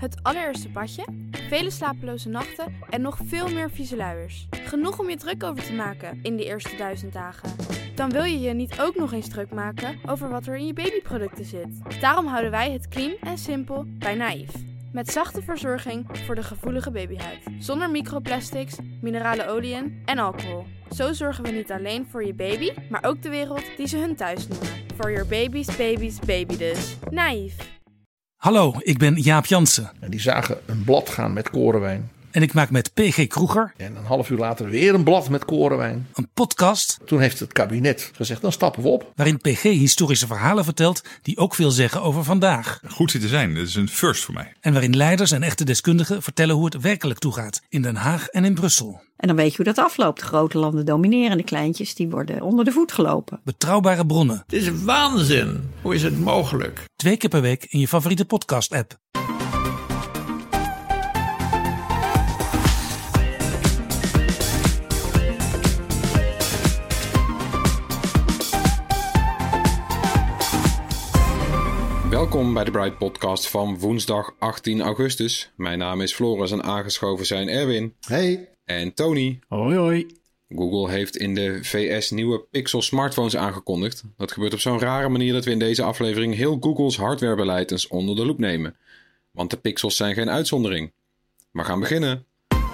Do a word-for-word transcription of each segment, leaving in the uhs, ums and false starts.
Het allereerste badje, vele slapeloze nachten en nog veel meer vieze luiers. Genoeg om je druk over te maken in die eerste duizend dagen. Dan wil je je niet ook nog eens druk maken over wat er in je babyproducten zit. Daarom houden wij het clean en simpel bij Naïef. Met zachte verzorging voor de gevoelige babyhuid. Zonder microplastics, minerale oliën en alcohol. Zo zorgen we niet alleen voor je baby, maar ook de wereld die ze hun thuis noemen. For your baby's baby's baby dus. Naïef. Hallo, ik ben Jaap Jansen. En die zagen een blad gaan met korenwijn. En ik maak met P G Kroeger. En een half uur later weer een blad met korenwijn. Een podcast. Toen heeft het kabinet gezegd, dan stappen we op. Waarin P G historische verhalen vertelt die ook veel zeggen over vandaag. Goed zitten zijn, dat is een first voor mij. En waarin leiders en echte deskundigen vertellen hoe het werkelijk toegaat. In Den Haag en in Brussel. En dan weet je hoe dat afloopt. De grote landen domineren, de kleintjes die worden onder de voet gelopen. Betrouwbare bronnen. Het is waanzin. Hoe is het mogelijk? Twee keer per week in je favoriete podcast-app. Welkom bij de Bright Podcast van woensdag achttien augustus. Mijn naam is Floris en aangeschoven zijn Erwin. Hey. En Tony. Hoi hoi. Google heeft in de V S nieuwe Pixel smartphones aangekondigd. Dat gebeurt op zo'n rare manier dat we in deze aflevering heel Googles hardwarebeleid eens onder de loep nemen. Want de Pixels zijn geen uitzondering. Maar gaan beginnen.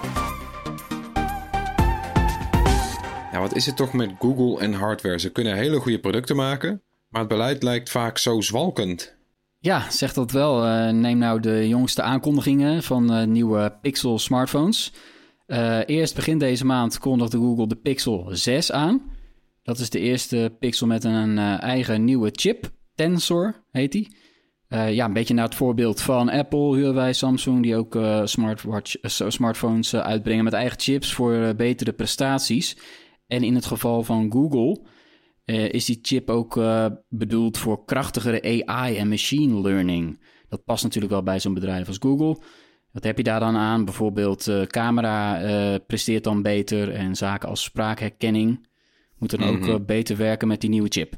Ja, wat is het toch met Google en hardware? Ze kunnen hele goede producten maken, maar het beleid lijkt vaak zo zwalkend. Ja, zeg dat wel. Uh, neem nou de jongste aankondigingen van uh, nieuwe Pixel smartphones. Uh, eerst begin deze maand kondigde Google de Pixel zes aan. Dat is de eerste Pixel met een uh, eigen nieuwe chip. Tensor heet die. Uh, ja, een beetje naar het voorbeeld van Apple, Huawei, Samsung, die ook uh, smartwatch, uh, smartphones uh, uitbrengen met eigen chips voor uh, betere prestaties. En in het geval van Google Uh, is die chip ook uh, bedoeld voor krachtigere A I en machine learning. Dat past natuurlijk wel bij zo'n bedrijf als Google. Wat heb je daar dan aan? Bijvoorbeeld uh, camera uh, presteert dan beter en zaken als spraakherkenning moeten dan mm-hmm. ook uh, beter werken met die nieuwe chip.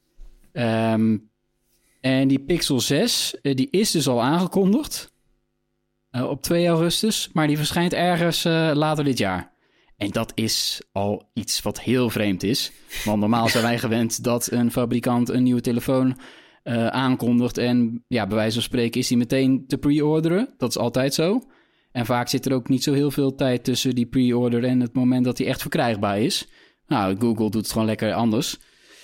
Um, en die Pixel zes, uh, die is dus al aangekondigd uh, op twee augustus, maar die verschijnt ergens uh, later dit jaar. En dat is al iets wat heel vreemd is. Want normaal zijn wij gewend dat een fabrikant een nieuwe telefoon uh, aankondigt. En ja, bij wijze van spreken is die meteen te pre-orderen. Dat is altijd zo. En vaak zit er ook niet zo heel veel tijd tussen die pre-order en het moment dat die echt verkrijgbaar is. Nou, Google doet het gewoon lekker anders.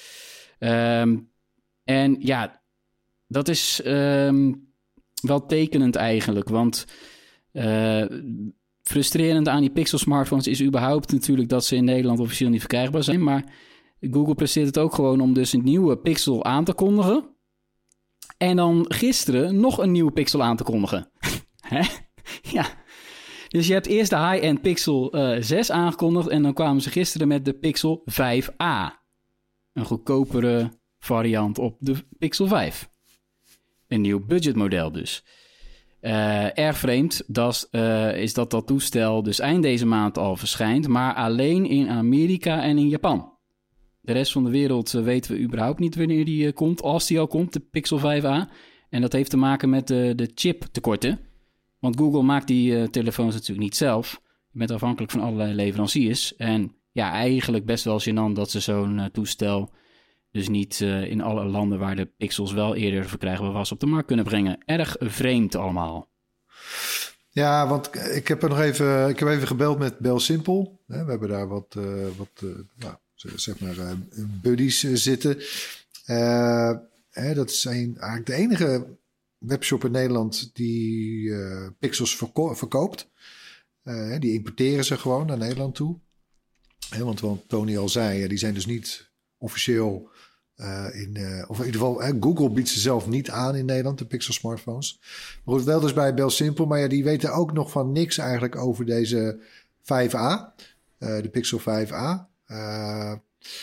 Um, en ja, dat is um, wel tekenend eigenlijk. Want Uh, frustrerend aan die Pixel smartphones is überhaupt natuurlijk dat ze in Nederland officieel niet verkrijgbaar zijn. Maar Google presteert het ook gewoon om dus een nieuwe Pixel aan te kondigen. En dan gisteren nog een nieuwe Pixel aan te kondigen. Hè? Ja. Dus je hebt eerst de high-end Pixel uh, zes aangekondigd en dan kwamen ze gisteren met de Pixel vijf a. Een goedkopere variant op de Pixel vijf. Een nieuw budgetmodel dus. Uh, erg vreemd dat, uh, is dat dat toestel dus eind deze maand al verschijnt, maar alleen in Amerika en in Japan. De rest van de wereld uh, weten we überhaupt niet wanneer die uh, komt, als die al komt, de Pixel vijf a. En dat heeft te maken met de, de chiptekorten. Want Google maakt die uh, telefoons natuurlijk niet zelf. Je bent afhankelijk van allerlei leveranciers. En ja, eigenlijk best wel gênant dat ze zo'n uh, toestel dus niet uh, in alle landen waar de Pixels wel eerder verkrijgbaar was op de markt kunnen brengen. Erg vreemd allemaal. Ja, want ik heb er nog even, ik heb even gebeld met BelSimpel. We hebben daar wat, uh, wat uh, nou, zeg maar, uh, buddies uh, zitten. Uh, hè, dat is een, eigenlijk de enige webshop in Nederland die uh, Pixels verko- verkoopt. Uh, die importeren ze gewoon naar Nederland toe. Hè, want wat Tony al zei, die zijn dus niet officieel uh, in, uh, of in ieder geval, uh, Google biedt ze zelf niet aan in Nederland, de Pixel smartphones. Maar goed, wel dus bij BelSimpel, maar ja, die weten ook nog van niks eigenlijk over deze vijf a, uh, de Pixel vijf a. Uh,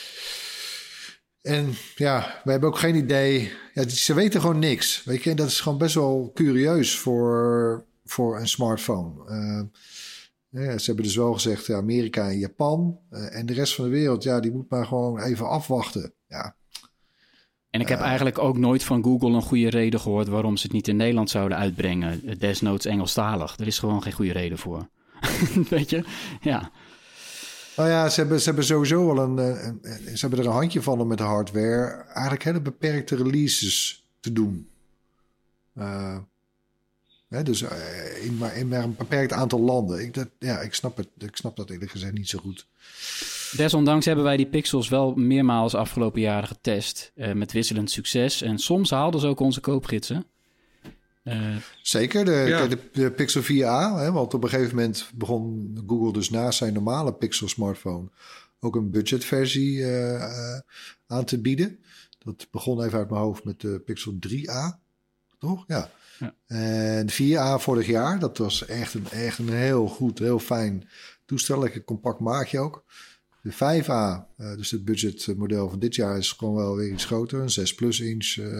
en ja, we hebben ook geen idee. Ja, ze weten gewoon niks. Weet je, en dat is gewoon best wel curieus voor, voor een smartphone. Uh, Ja, ze hebben dus wel gezegd, ja, Amerika en Japan uh, en de rest van de wereld, ja, die moet maar gewoon even afwachten. Ja, En ik heb Uh, eigenlijk ook nooit van Google een goede reden gehoord waarom ze het niet in Nederland zouden uitbrengen. Desnoods Engelstalig. Er is gewoon geen goede reden voor. Weet je? Ja. Nou ja, ze hebben, ze hebben sowieso wel een, een, een... Ze hebben er een handje van om met de hardware eigenlijk hele beperkte releases te doen. Uh, hè, dus uh, in, maar, in maar een beperkt aantal landen. Ik, dat, ja, ik snap het. Ik snap dat eerlijk gezegd niet zo goed. Desondanks hebben wij die pixels wel meermaals afgelopen jaren getest. Uh, met wisselend succes. En soms haalden ze ook onze koopgidsen. Uh, Zeker, de, ja. de, de Pixel vier a. Hè, want op een gegeven moment begon Google dus naast zijn normale Pixel smartphone ook een budgetversie uh, uh, aan te bieden. Dat begon even uit mijn hoofd met de Pixel drie a. Toch? Ja. ja. En de vier a vorig jaar, dat was echt een, echt een heel goed, heel fijn toestel. Lekker compact maatje ook. De vijf a, uh, dus het budgetmodel van dit jaar, is gewoon wel weer iets groter. Een zes plus inch uh,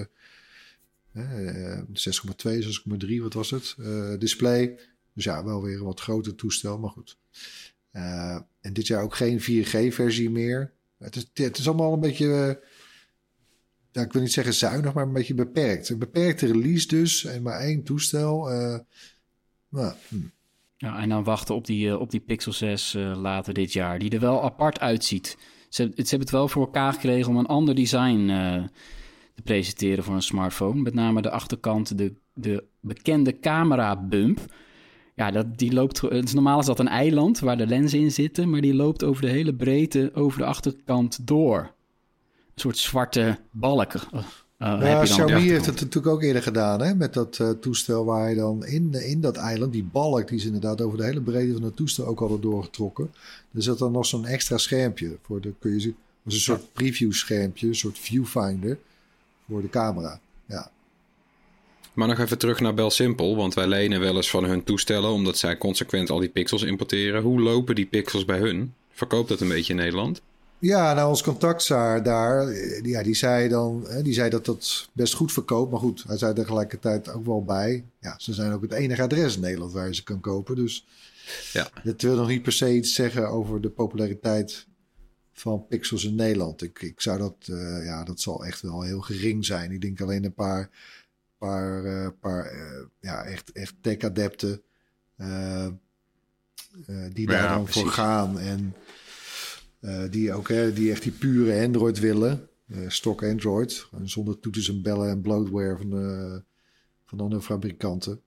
uh, zes komma twee, zes komma drie, wat was het? Uh, display. Dus ja, wel weer een wat groter toestel, maar goed. Uh, en dit jaar ook geen vier G versie meer. Het is, het is allemaal een beetje... Uh, Ja, ik wil niet zeggen zuinig, maar een beetje beperkt. Een beperkte release dus. En maar één toestel. Uh, nou, hm. Ja, en dan wachten op die, uh, op die Pixel zes uh, later dit jaar. Die er wel apart uitziet. Ze, ze hebben het wel voor elkaar gekregen om een ander design uh, te presenteren voor een smartphone. Met name de achterkant, de, de bekende camera bump. Ja, dat, die loopt... Het is, normaal is dat een eiland waar de lenzen in zitten. Maar die loopt over de hele breedte over de achterkant door. Een soort zwarte balk. Uh, ja, heb je dan Xiaomi heeft het natuurlijk ook eerder gedaan. Hè? Met dat uh, toestel waar je dan in, in dat eiland... die balk, die is inderdaad over de hele breedte van het toestel ook al doorgetrokken. Er zit dan nog zo'n extra schermpje. Voor de, kun je zien, als een soort preview schermpje. Een soort viewfinder voor de camera. Ja. Maar nog even terug naar BelSimpel. Want wij lenen wel eens van hun toestellen... omdat zij consequent al die pixels importeren. Hoe lopen die pixels bij hun? Verkoopt dat een beetje in Nederland? Ja, nou, ons contactzaar daar, ja, die zei dan, die zei dat dat best goed verkoopt. Maar goed, hij zei tegelijkertijd ook wel bij. Ja, ze zijn ook het enige adres in Nederland waar je ze kan kopen. Dus ja. Dat wil nog niet per se iets zeggen over de populariteit van pixels in Nederland. Ik, ik zou dat, uh, ja, dat zal echt wel heel gering zijn. Ik denk alleen een paar, paar, uh, paar uh, ja, echt, echt tech-adepten uh, uh, die daar ja, dan precies. voor gaan en... Uh, die ook, hè, die echt die pure Android willen. Uh, stock Android. Zonder toeters en bellen en bloatware van, uh, van andere fabrikanten.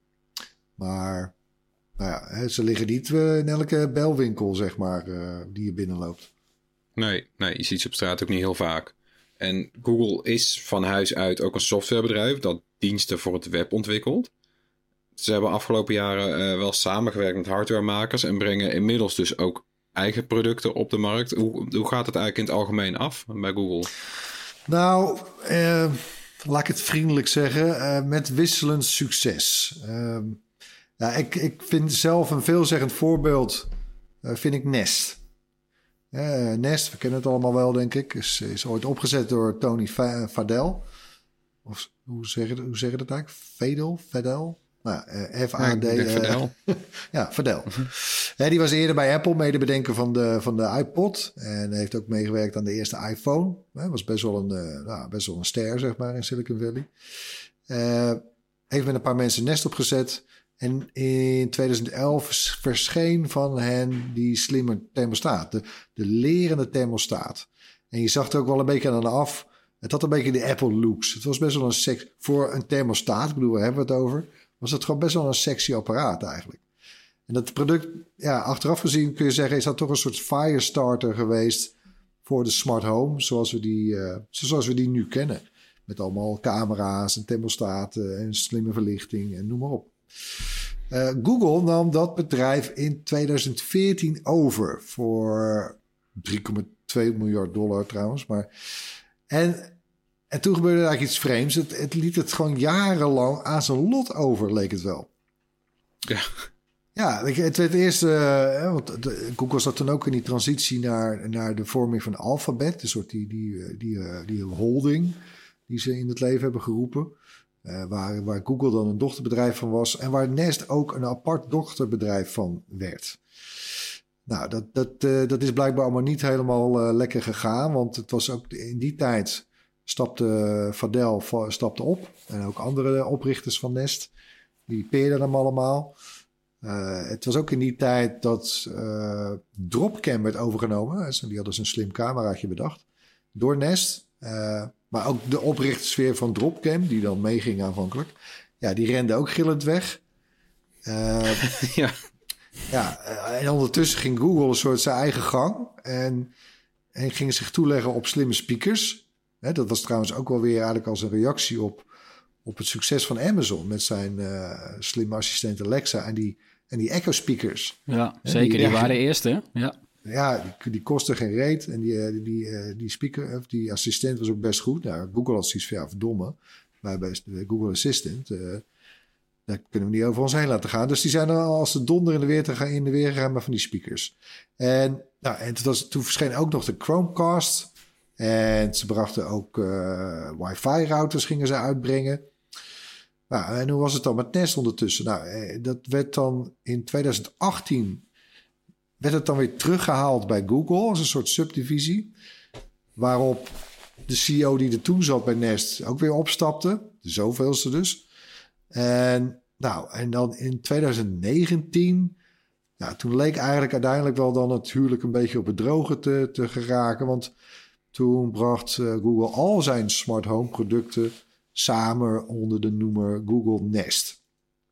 Maar nou ja, hè, ze liggen niet uh, in elke belwinkel, zeg maar, uh, die je binnenloopt. Nee, nee, je ziet ze op straat ook niet heel vaak. En Google is van huis uit ook een softwarebedrijf dat diensten voor het web ontwikkelt. Ze hebben afgelopen jaren uh, wel samengewerkt met hardwaremakers en brengen inmiddels dus ook eigen producten op de markt. Hoe, hoe gaat het eigenlijk in het algemeen af bij Google? Nou, uh, laat ik het vriendelijk zeggen, uh, met wisselend succes. Uh, ja, ik, ik vind zelf een veelzeggend voorbeeld, uh, vind ik Nest. Uh, Nest, we kennen het allemaal wel, denk ik, is, is ooit opgezet door Tony Fadell. Of hoe zeg je, hoe zeg je dat eigenlijk? Fadel? Fadell? Nou, uh, F A D. Ja, Fadell. Uh, ja, Fadell. Ja, die was eerder bij Apple medebedenker van de, van de iPod. En heeft ook meegewerkt aan de eerste iPhone. Hij was best wel een, uh, nou, best wel een ster, zeg maar, in Silicon Valley. Uh, heeft met een paar mensen Nest opgezet. En in twintig elf verscheen van hen die slimme thermostaat. De, de lerende thermostaat. En je zag het ook wel een beetje aan de af. Het had een beetje de Apple looks. Het was best wel een seks... Voor een thermostaat, ik bedoel, waar hebben we het over? Was het gewoon best wel een sexy apparaat eigenlijk. En dat product, ja, achteraf gezien kun je zeggen, is dat toch een soort firestarter geweest voor de smart home, zoals we die, uh, zoals we die nu kennen. Met allemaal camera's en thermostaten en slimme verlichting en noem maar op. Uh, Google nam dat bedrijf in twintig veertien over voor drie komma twee miljard dollar trouwens. Maar, en, en toen gebeurde er eigenlijk iets vreemds. Het, het liet het gewoon jarenlang aan zijn lot over, leek het wel. Ja. Ja, het werd eerst, uh, want de, Google zat toen ook in die transitie naar, naar de vorming van Alphabet. Een soort die, die, die, uh, die holding die ze in het leven hebben geroepen. Uh, waar, waar Google dan een dochterbedrijf van was. En waar Nest ook een apart dochterbedrijf van werd. Nou, dat, dat, uh, dat is blijkbaar allemaal niet helemaal uh, lekker gegaan. Want het was ook in die tijd stapte Vadel stapte op. En ook andere oprichters van Nest. Die peerden hem allemaal. Uh, het was ook in die tijd dat uh, Dropcam werd overgenomen. Die hadden dus een slim cameraatje bedacht. Door Nest. Uh, maar ook de oprichtersfeer van Dropcam, die dan meeging aanvankelijk. Ja, die rende ook gillend weg. Uh, ja. Ja, en ondertussen ging Google een soort zijn eigen gang. En, en ging zich toeleggen op slimme speakers. Hè, dat was trouwens ook wel weer eigenlijk als een reactie op, op het succes van Amazon. Met zijn uh, slimme assistent Alexa en die, en die Echo speakers. Ja, hè, zeker. Die, die waren de eerste. Ja, ja die, die kostten geen reet. En die, die, die, die speaker, of die assistent was ook best goed. Nou, Google had zoiets van, ja, verdomme. Maar bij Google Assistant... Uh, daar kunnen we niet over ons heen laten gaan. Dus die zijn er al als de donder in de weer te gaan in de weer gegaan met van die speakers. En, nou, en toen, was, toen verscheen ook nog de Chromecast. En ze brachten ook uh, wifi-routers gingen ze uitbrengen. Nou, en hoe was het dan met Nest ondertussen? Nou, dat werd dan in twintig achttien... werd het dan weer teruggehaald bij Google als een soort subdivisie. Waarop de C E O die er toen zat bij Nest ook weer opstapte. De zoveelste dus. En, nou, en dan in twintig negentien... Ja, toen leek eigenlijk uiteindelijk wel dan het huwelijk een beetje op het droge te, te geraken. Want toen bracht uh, Google al zijn smart home producten samen onder de noemer Google Nest.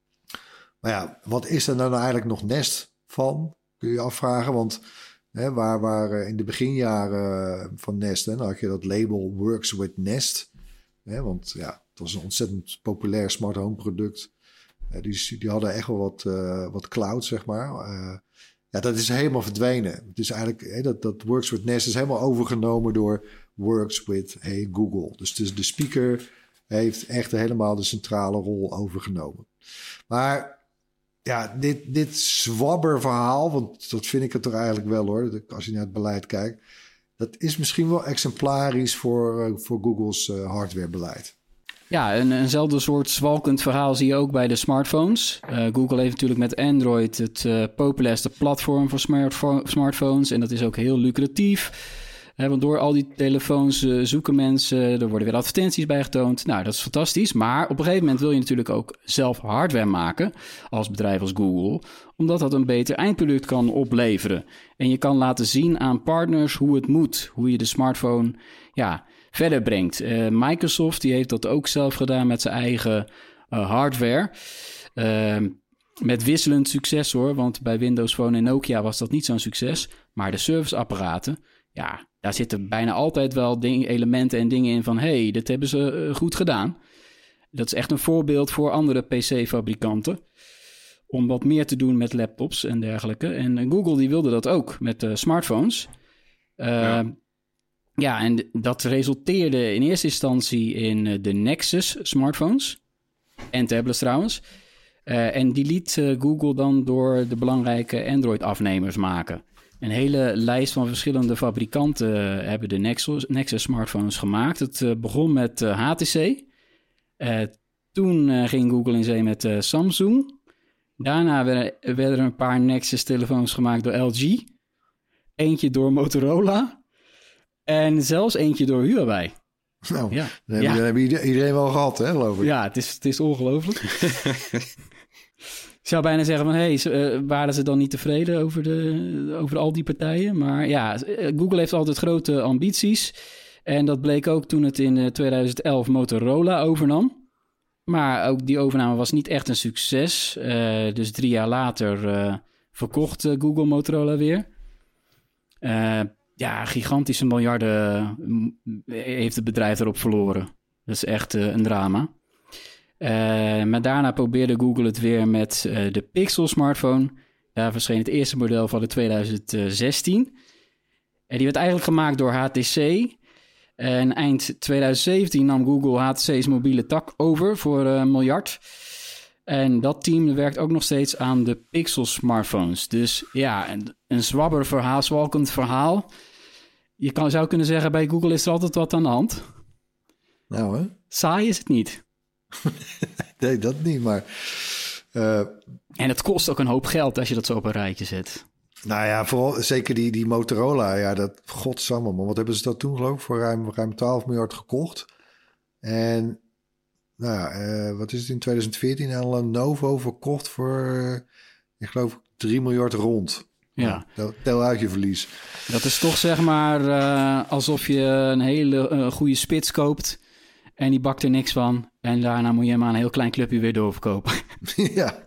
Maar ja, wat is er nou eigenlijk nog Nest van? Kun je je afvragen, want hè, waar, waar in de beginjaren van Nest, hè, dan had je dat label Works with Nest. Hè, want ja, het was een ontzettend populair smart home product. Uh, die, die hadden echt wel wat, uh, wat cloud, zeg maar. Uh, ja, dat is helemaal verdwenen. Het is eigenlijk, hè, dat, dat Works with Nest is helemaal overgenomen door Works with hey, Google. Dus, dus de speaker heeft echt helemaal de centrale rol overgenomen. Maar ja, dit, dit zwabber verhaal, want dat vind ik het toch eigenlijk wel hoor, als je naar het beleid kijkt, dat is misschien wel exemplarisch voor, uh, voor Google's uh, hardwarebeleid. Ja, een, eenzelfde soort zwalkend verhaal zie je ook bij de smartphones. Uh, Google heeft natuurlijk met Android het uh, populairste platform voor smartfo- smartphones. En dat is ook heel lucratief. Uh, want door al die telefoons uh, zoeken mensen, er worden weer advertenties bij getoond. Nou, dat is fantastisch. Maar op een gegeven moment wil je natuurlijk ook zelf hardware maken als bedrijf als Google. Omdat dat een beter eindproduct kan opleveren. En je kan laten zien aan partners hoe het moet. Hoe je de smartphone, ja, verder brengt. Uh, Microsoft die heeft dat ook zelf gedaan met zijn eigen uh, hardware. Uh, met wisselend succes hoor, want bij Windows Phone en Nokia was dat niet zo'n succes. Maar de serviceapparaten, ja, daar zitten bijna altijd wel ding, elementen en dingen in van hey, dit hebben ze uh, goed gedaan. Dat is echt een voorbeeld voor andere P C-fabrikanten. Om wat meer te doen met laptops en dergelijke. En uh, Google die wilde dat ook met uh, smartphones. Uh, ja. Ja, en dat resulteerde in eerste instantie in de Nexus smartphones en tablets trouwens. Uh, en die liet uh, Google dan door de belangrijke Android-afnemers maken. Een hele lijst van verschillende fabrikanten uh, hebben de Nexus, Nexus smartphones gemaakt. Het uh, begon met uh, H T C. Uh, toen uh, ging Google in zee met uh, Samsung. Daarna werden, werden er een paar Nexus telefoons gemaakt door L G. Eentje door Motorola. En zelfs eentje door Huawei. Nou, ja. dan hebben ja. we iedereen wel gehad, hè, geloof ik. Ja, het is, het is ongelooflijk. Ik zou bijna zeggen van, hé, hey, uh, waren ze dan niet tevreden over, de, over al die partijen? Maar ja, Google heeft altijd grote ambities. En dat bleek ook toen het in twintig elf Motorola overnam. Maar ook die overname was niet echt een succes. Uh, dus drie jaar later uh, verkocht uh, Google Motorola weer. Uh, Ja, gigantische miljarden heeft het bedrijf erop verloren. Dat is echt uh, een drama. Uh, maar daarna probeerde Google het weer met uh, de Pixel smartphone. Daar verscheen het eerste model van de twintig zestien. En die werd eigenlijk gemaakt door H T C. En eind twintig zeventien nam Google H T C's mobiele tak over voor uh, een miljard. En dat team werkt ook nog steeds aan de Pixel smartphones. Dus ja, een, een zwabber verhaal, zwalkend verhaal. Je kan, zou kunnen zeggen, bij Google is er altijd wat aan de hand. Nou hè? Saai is het niet. Nee, dat niet, maar... Uh... En het kost ook een hoop geld als je dat zo op een rijtje zet. Nou ja, vooral zeker die, die Motorola. Ja, dat godsamme man. Wat hebben ze dat toen geloof ik voor ruim, ruim twaalf miljard gekocht. En nou ja, uh, wat is het in twintig veertien aan Lenovo verkocht voor, uh, ik geloof drie miljard rond. Ja. Tel, tel uit je verlies. Dat is toch zeg maar uh, alsof je een hele uh, goede spits koopt en die bakt er niks van. En daarna moet je hem aan een heel klein clubje weer doorverkopen. Ja.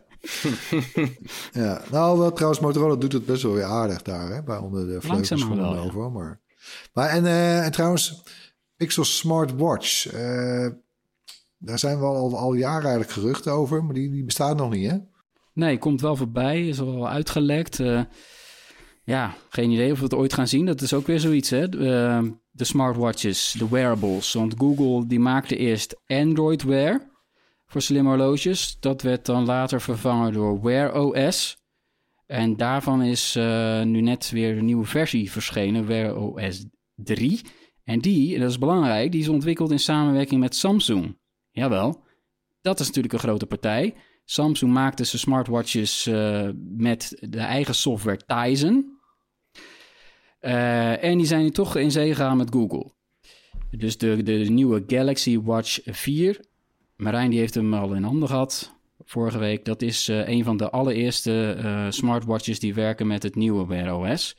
Ja, nou wel trouwens, Motorola doet het best wel weer aardig daar, hè, bij onder de vleugels van Lenovo. Ja. Maar, maar en, uh, en trouwens, Pixel Smartwatch, uh, daar zijn wel al, al jaren eigenlijk geruchten over, maar die, die bestaat nog niet, hè? Nee, komt wel voorbij, is al uitgelekt. Uh, ja, geen idee of we het ooit gaan zien. Dat is ook weer zoiets, hè? Uh, de smartwatches, de wearables. Want Google die maakte eerst Android Wear voor slimme horloges. Dat werd dan later vervangen door Wear O S. En daarvan is uh, nu net weer een nieuwe versie verschenen, Wear O S drie. En die, dat is belangrijk, die is ontwikkeld in samenwerking met Samsung. Jawel, dat is natuurlijk een grote partij. Samsung maakte zijn smartwatches uh, met de eigen software Tizen. Uh, en die zijn nu toch in zee gegaan met Google. Dus de, de nieuwe Galaxy Watch vier... Marijn die heeft hem al in handen gehad vorige week. Dat is uh, een van de allereerste uh, smartwatches die werken met het nieuwe Wear O S.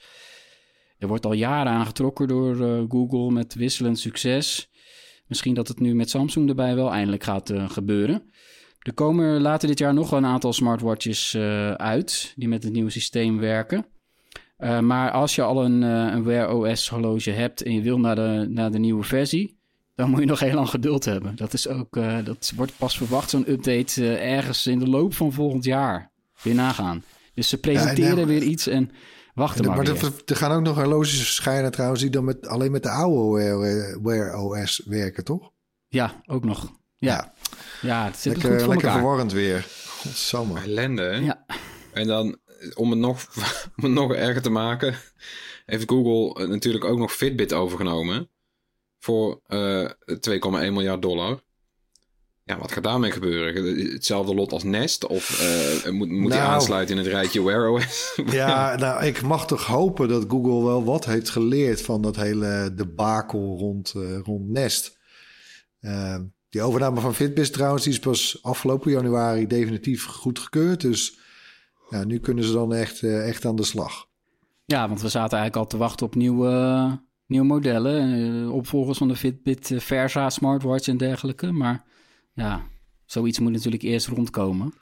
Er wordt al jaren aangetrokken door uh, Google met wisselend succes. Misschien dat het nu met Samsung erbij wel eindelijk gaat uh, gebeuren. Er komen later dit jaar nog wel een aantal smartwatches uh, uit die met het nieuwe systeem werken. Uh, maar als je al een, uh, een Wear O S horloge hebt en je wil naar de, naar de nieuwe versie, dan moet je nog heel lang geduld hebben. Dat is ook, uh, dat wordt pas verwacht, zo'n update, uh, ergens in de loop van volgend jaar. Weer nagaan. Dus ze presenteren ja, en, weer iets en wachten en, maar, maar weer. Er, er gaan ook nog horloges verschijnen trouwens die dan met, alleen met de oude Wear, Wear O S werken, toch? Ja, ook nog. Ja, ja. ja het zit lekker, goed voor lekker elkaar. Verwarrend weer. Godsamme. Ellende, hè? Ja. En dan, om het, nog, om het nog erger te maken, heeft Google natuurlijk ook nog Fitbit overgenomen voor uh, twee komma één miljard dollar. Ja, wat gaat daarmee gebeuren? Hetzelfde lot als Nest? Of uh, moet, moet nou, die aansluiten in het rijtje Wear O S? Ja, nou, ik mag toch hopen dat Google wel wat heeft geleerd van dat hele debakel rond, uh, rond Nest. Uh, die overname van Fitbit trouwens, die is pas afgelopen januari definitief goedgekeurd. Dus ja, nu kunnen ze dan echt, uh, echt aan de slag. Ja, want we zaten eigenlijk al te wachten op nieuwe, uh, nieuwe modellen. Uh, opvolgers van de Fitbit uh, Versa smartwatch en dergelijke. Maar ja, zoiets moet natuurlijk eerst rondkomen.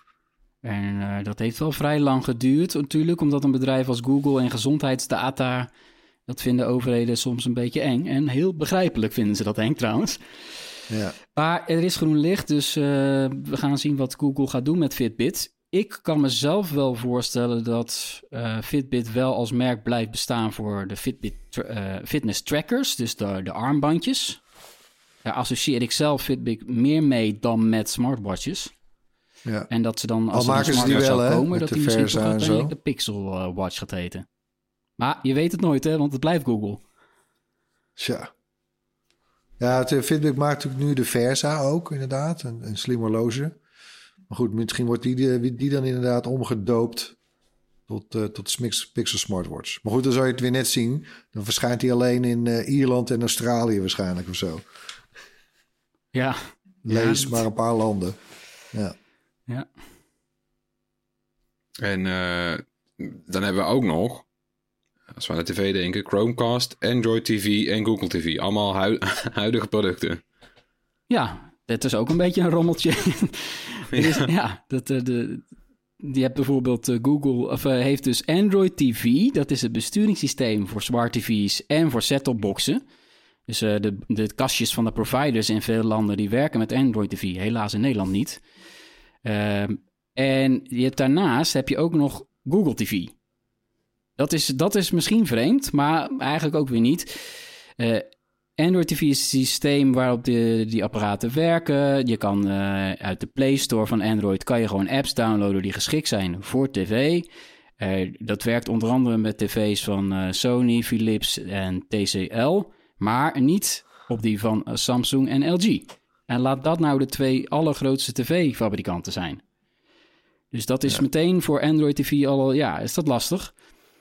En uh, dat heeft wel vrij lang geduurd natuurlijk, omdat een bedrijf als Google en gezondheidsdata, dat vinden overheden soms een beetje eng. En heel begrijpelijk vinden ze dat eng trouwens. Ja. Maar er is groen licht, dus uh, we gaan zien wat Google gaat doen met Fitbit. Ik kan mezelf wel voorstellen dat uh, Fitbit wel als merk blijft bestaan voor de Fitbit uh, fitness trackers, dus de, de armbandjes. Daar associeer ik zelf Fitbit meer mee dan met smartwatches. Ja. En dat ze dan, als al er maken ze die wel, hè, komen, dat die misschien toch uiteindelijk de Pixel uh, Watch gaat heten. Maar je weet het nooit, hè, want het blijft Google. Tja. Ja, het, Fitbit maakt natuurlijk nu de Versa ook, inderdaad. Een, een slim horloge. Maar goed, misschien wordt die, die dan inderdaad omgedoopt tot, uh, tot Pixel Smartwatch. Maar goed, dan zou je het weer net zien. Dan verschijnt die alleen in uh, Ierland en Australië waarschijnlijk of zo. Ja. Lees ja, maar een paar landen. Ja. Ja. En uh, dan hebben we ook nog, als we aan de tv denken, Chromecast, Android T V en Google T V. Allemaal hu- huidige producten. Ja, dat is ook een beetje een rommeltje. is, ja. ja, dat, de, de, die hebt bijvoorbeeld uh, Google, of uh, heeft dus Android T V. Dat is het besturingssysteem voor smart T V's en voor set-topboxen. Dus uh, de, de kastjes van de providers in veel landen die werken met Android T V. Helaas in Nederland niet. Uh, en je hebt, daarnaast heb je ook nog Google T V. Dat is, dat is misschien vreemd, maar eigenlijk ook weer niet. Uh, Android T V is het systeem waarop de, die apparaten werken. Je kan uh, uit de Play Store van Android kan je gewoon apps downloaden die geschikt zijn voor tv. Uh, dat werkt onder andere met tv's van uh, Sony, Philips en T C L, maar niet op die van uh, Samsung en L G. En laat dat nou de twee allergrootste tv-fabrikanten zijn. Dus dat is ja. meteen voor Android T V al, ja, is dat lastig.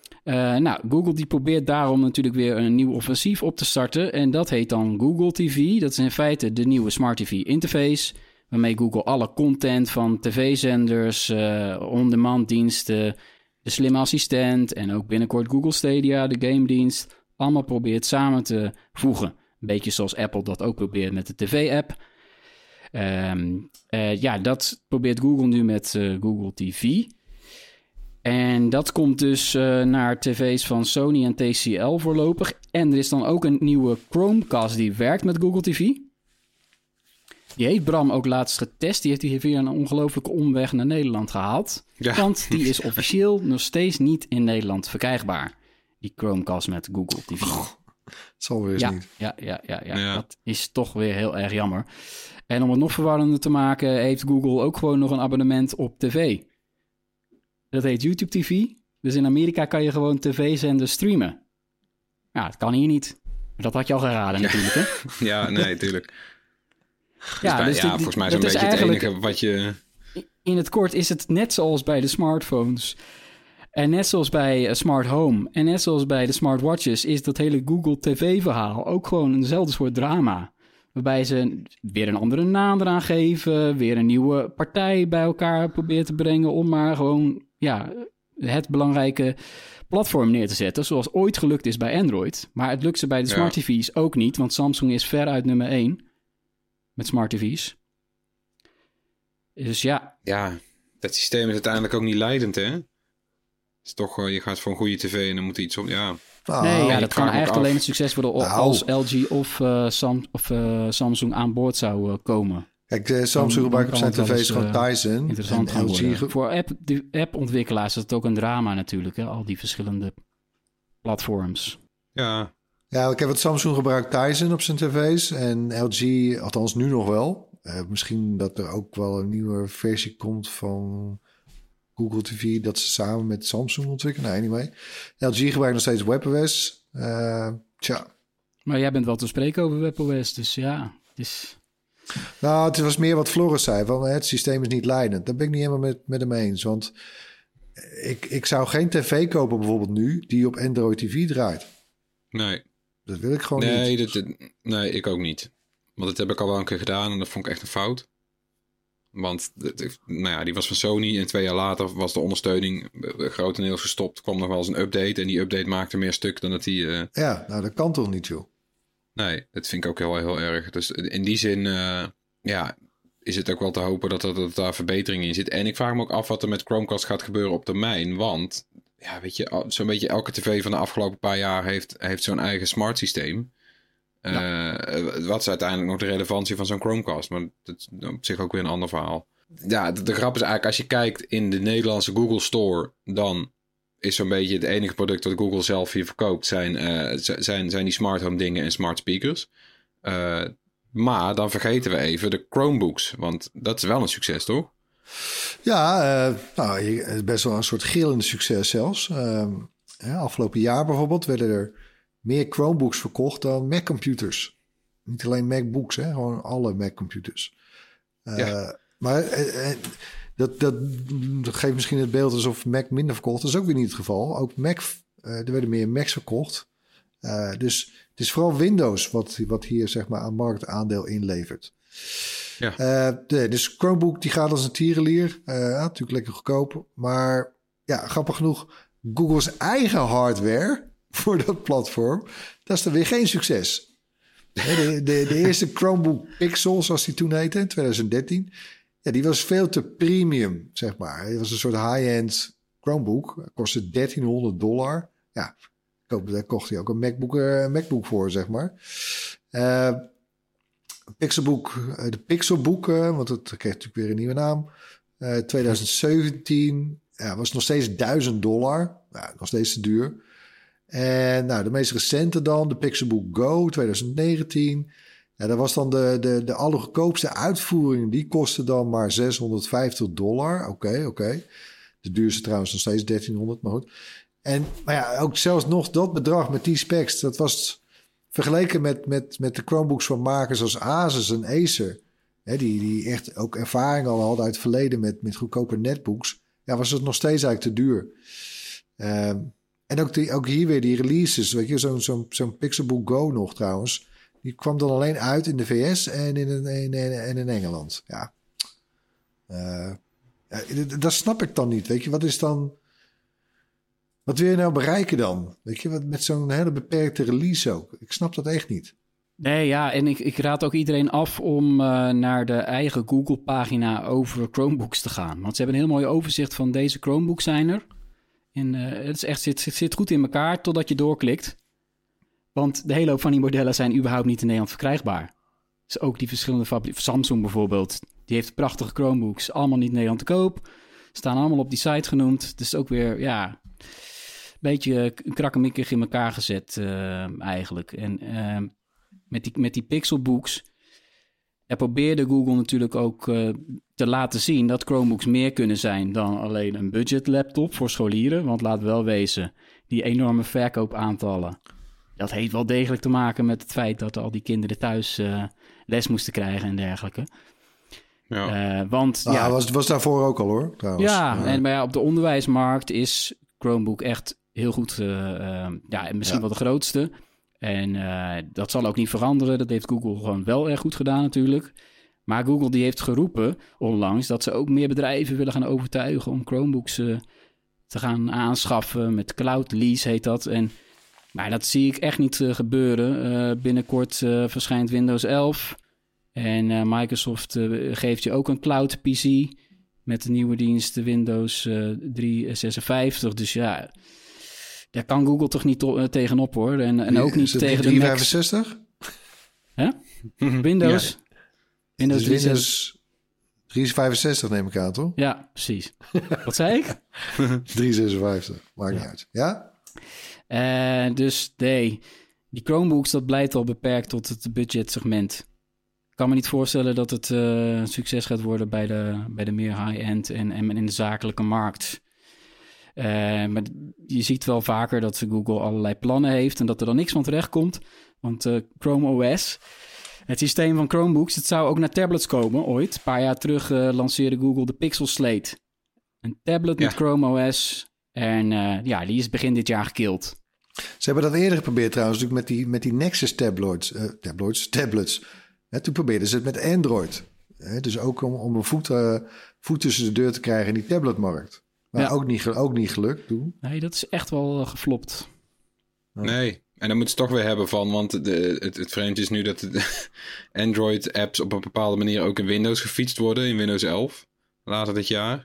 Uh, nou, Google die probeert daarom natuurlijk weer een nieuw offensief op te starten. En dat heet dan Google T V. Dat is in feite de nieuwe Smart T V interface. Waarmee Google alle content van tv-zenders, uh, on-demand diensten, de slimme assistent en ook binnenkort Google Stadia, de game dienst, allemaal probeert samen te voegen. Een beetje zoals Apple dat ook probeert met de tv-app. Um, uh, ja, dat probeert Google nu met uh, Google T V. En dat komt dus uh, naar tv's van Sony en T C L voorlopig. En er is dan ook een nieuwe Chromecast die werkt met Google T V. Die heeft Bram ook laatst getest. Die heeft hij via een ongelooflijke omweg naar Nederland gehaald. Ja. Want die is officieel nog steeds niet in Nederland verkrijgbaar. Die Chromecast met Google T V. Oh, dat zal weer eens ja, niet. Ja, ja, ja, ja, ja, dat is toch weer heel erg jammer. En om het nog verwarrender te maken, heeft Google ook gewoon nog een abonnement op tv. Dat heet YouTube T V. Dus in Amerika kan je gewoon tv-zenders streamen. Ja, dat kan hier niet. Dat had je al geraden ja. natuurlijk, hè? Ja, nee, tuurlijk. Ja, dus, dus ja die, volgens mij zo'n beetje het enige wat je... In het kort is het net zoals bij de smartphones. En net zoals bij uh, Smart Home. En net zoals bij de smartwatches is dat hele Google T V-verhaal ook gewoon eenzelfde soort drama. Waarbij ze weer een andere naam eraan geven. Weer een nieuwe partij bij elkaar proberen te brengen. Om maar gewoon ja, het belangrijke platform neer te zetten. Zoals ooit gelukt is bij Android. Maar het lukt ze bij de smart ja. T V's ook niet. Want Samsung is veruit nummer één. Met smart T V's. Dus ja. Ja, dat systeem is uiteindelijk ook niet leidend, hè? Het is toch, je gaat voor een goede tv en dan moet iets op... Ja. Oh, nee, ja, dat kan eigenlijk echt alleen een succes worden nou. als L G of, uh, Sam, of uh, Samsung aan boord zou uh, komen. Kijk, de Samsung gebruikt op zijn tv's gewoon uh, Tizen. Interessant en L G ge- Voor app, de appontwikkelaars is het ook een drama natuurlijk, hè? Al die verschillende platforms. Ja. Ja, kijk, wat Samsung gebruikt Tizen op zijn tv's en L G, althans nu nog wel. Uh, misschien dat er ook wel een nieuwe versie komt van Google T V dat ze samen met Samsung ontwikkelen. Nee, anyway. L G gebruikt nog steeds WebOS. Uh, tja. Maar jij bent wel te spreken over WebOS, dus ja, het is... Nou, het was meer wat Floris zei, van het systeem is niet leidend. Daar ben ik niet helemaal met, met hem eens, want ik, ik zou geen tv kopen bijvoorbeeld nu die op Android T V draait. Nee. Dat wil ik gewoon nee, niet. Dat, nee, ik ook niet. Want dat heb ik al wel een keer gedaan en dat vond ik echt een fout. Want nou ja, die was van Sony en twee jaar later was de ondersteuning grotendeels gestopt. Kwam nog wel eens een update en die update maakte meer stuk dan dat die... Uh... Ja, nou dat kan toch niet, joh? Nee, dat vind ik ook heel, heel erg. Dus in die zin uh, ja, is het ook wel te hopen dat, dat, dat daar verbetering in zit. En ik vraag me ook af wat er met Chromecast gaat gebeuren op termijn. Want ja, weet je, zo'n beetje elke tv van de afgelopen paar jaar heeft, heeft zo'n eigen smart systeem. Ja. Uh, wat is uiteindelijk nog de relevantie van zo'n Chromecast? Maar dat is op zich ook weer een ander verhaal. Ja, de, de grap is eigenlijk, als je kijkt in de Nederlandse Google Store, dan is zo'n beetje het enige product dat Google zelf hier verkoopt, zijn, uh, zijn, zijn die smart home dingen en smart speakers. Uh, maar dan vergeten we even de Chromebooks, want dat is wel een succes, toch? Ja, uh, nou, het is best wel een soort gillende succes zelfs. Uh, ja, afgelopen jaar bijvoorbeeld werden er meer Chromebooks verkocht dan Mac-computers. Niet alleen MacBooks, hè, gewoon alle Mac-computers. Uh, ja. Maar uh, dat, dat, dat geeft misschien het beeld alsof Mac minder verkocht. Dat is ook weer niet het geval. Ook Mac, uh, er werden meer Macs verkocht. Uh, dus het is vooral Windows wat, wat hier zeg maar aan marktaandeel inlevert. Ja. Uh, de, dus Chromebook die gaat als een tierenlier. Uh, ja, natuurlijk lekker goedkoop. Maar ja, grappig genoeg, Google's eigen hardware voor dat platform, dat is dan weer geen succes. De, de, de eerste Chromebook Pixel, zoals die toen heette, in twintig dertien... Ja, die was veel te premium, zeg maar. Het was een soort high-end Chromebook. Het kostte dertienhonderd dollar. Ja, daar kocht hij ook een MacBook, uh, MacBook voor, zeg maar. Uh, Pixelbook, uh, de Pixelbook, uh, want het kreeg natuurlijk weer een nieuwe naam. Uh, twintig zeventien ja, was nog steeds duizend dollar. Ja, nog steeds te duur. En nou, de meest recente dan, de Pixelbook Go, twintig negentien... Ja, dat was dan de, de, de allergoedkoopste uitvoering. Die kostte dan maar zeshonderdvijftig dollar. Oké, okay, oké. Okay. De duurste trouwens nog steeds dertienhonderd, maar goed. En maar ja, ook zelfs nog dat bedrag met die specs, dat was vergeleken met, met, met de Chromebooks van makers als Asus en Acer, hè, die, die echt ook ervaring al hadden uit het verleden met, met goedkope netbooks, ja, was het nog steeds eigenlijk te duur. Um, En ook, die, ook hier weer die releases. Weet je, zo'n zo'n zo'n Pixelbook Go nog trouwens. Die kwam dan alleen uit in de V S en in, in, in, in, in Engeland. Ja. Uh, ja, dat snap ik dan niet. Weet je, wat is dan... Wat wil je nou bereiken dan? Weet je, wat met zo'n hele beperkte release ook. Ik snap dat echt niet. Nee, ja, en ik, ik raad ook iedereen af om uh, naar de eigen Google-pagina over Chromebooks te gaan. Want ze hebben een heel mooi overzicht van deze Chromebooks zijn er. En uh, het is echt, zit, zit goed in elkaar totdat je doorklikt. Want de hele hoop van die modellen zijn überhaupt niet in Nederland verkrijgbaar. Dus ook die verschillende fabrieken, Samsung bijvoorbeeld, die heeft prachtige Chromebooks, allemaal niet in Nederland te koop. Staan allemaal op die site genoemd. Dus ook weer, ja, een beetje krakkemikkig in elkaar gezet uh, eigenlijk. En uh, met, die, met die Pixelbooks ja, probeerde Google natuurlijk ook uh, te laten zien dat Chromebooks meer kunnen zijn dan alleen een budget laptop voor scholieren. Want laat wel wezen, die enorme verkoopaantallen, dat heeft wel degelijk te maken met het feit dat al die kinderen thuis uh, les moesten krijgen en dergelijke. Ja. Uh, want ah, ja, was, was daarvoor ook al hoor, trouwens. Ja, ja. en maar ja, op de onderwijsmarkt is Chromebook echt heel goed. Uh, uh, ja, en misschien Ja. wel de grootste. En uh, dat zal ook niet veranderen. Dat heeft Google gewoon wel erg goed gedaan natuurlijk. Maar Google die heeft geroepen onlangs dat ze ook meer bedrijven willen gaan overtuigen om Chromebooks uh, te gaan aanschaffen. Met cloud lease heet dat. En maar dat zie ik echt niet uh, gebeuren. Uh, binnenkort uh, verschijnt Windows elf. En uh, Microsoft uh, geeft je ook een cloud P C met de nieuwe dienst Windows uh, driehonderdzesenvijftig. Dus ja, daar kan Google toch niet to- uh, tegenop hoor. En, en ook niet Is het tegen de driehonderdvijfenzestig? Hè? Windows. Ja. Windows Dus Windows driehonderdvijfenzestig neem ik aan, toch? Ja, precies. Wat zei ik? driehonderdzesenvijftig, maakt niet uit. Ja? Uh, dus nee, die Chromebooks, dat blijft al beperkt tot het budgetsegment. Ik kan me niet voorstellen dat het uh, een succes gaat worden bij de, bij de meer high-end en, en in de zakelijke markt. Uh, maar je ziet wel vaker dat Google allerlei plannen heeft en dat er dan niks van terecht komt. Want uh, Chrome O S, het systeem van Chromebooks, het zou ook naar tablets komen ooit. Een paar jaar terug uh, lanceerde Google de Pixel Slate. Een tablet met Ja. Chrome O S. En uh, ja, die is begin dit jaar gekild. Ze hebben dat eerder geprobeerd trouwens, natuurlijk met die, met die Nexus tabloids, uh, tabloids, tablets. Hè, toen probeerden ze het met Android. Hè, dus ook om, om een voet, uh, voet tussen de deur te krijgen in die tabletmarkt. Maar Ja. ook, niet, ge- ook niet gelukt toen. Nee, dat is echt wel uh, geflopt. Nee, en dan moeten ze het toch weer hebben van, want de, het, het vreemde is nu dat de Android-apps op een bepaalde manier ook in Windows gefietst worden, in Windows elf, later dit jaar.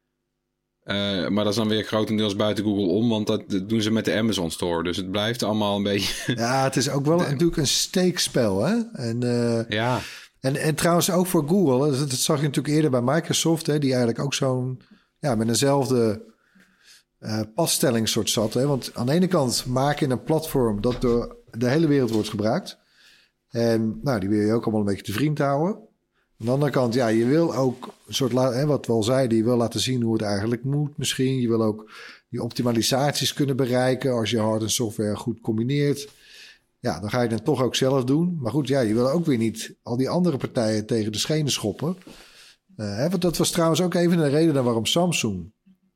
Uh, maar dat is dan weer grotendeels buiten Google om, want dat, dat doen ze met de Amazon Store. Dus het blijft allemaal een beetje... Ja, het is ook wel natuurlijk een steekspel, hè? En, uh, ja, en, en trouwens ook voor Google, dat, dat zag je natuurlijk eerder bij Microsoft, hè, die eigenlijk ook zo'n, ja, met eenzelfde uh, padstelling soort zat. Hè? Want aan de ene kant maak je een platform dat door de hele wereld wordt gebruikt. En nou, die wil je ook allemaal een beetje te vriend houden. Aan de andere kant, ja, je wil ook een soort, la- hè, wat we al zeiden, je wil laten zien hoe het eigenlijk moet misschien. Je wil ook die optimalisaties kunnen bereiken als je hardware en software goed combineert. Ja, dan ga je het toch ook zelf doen. Maar goed, ja, je wil ook weer niet al die andere partijen tegen de schenen schoppen. Uh, hè, want dat was trouwens ook even een reden waarom Samsung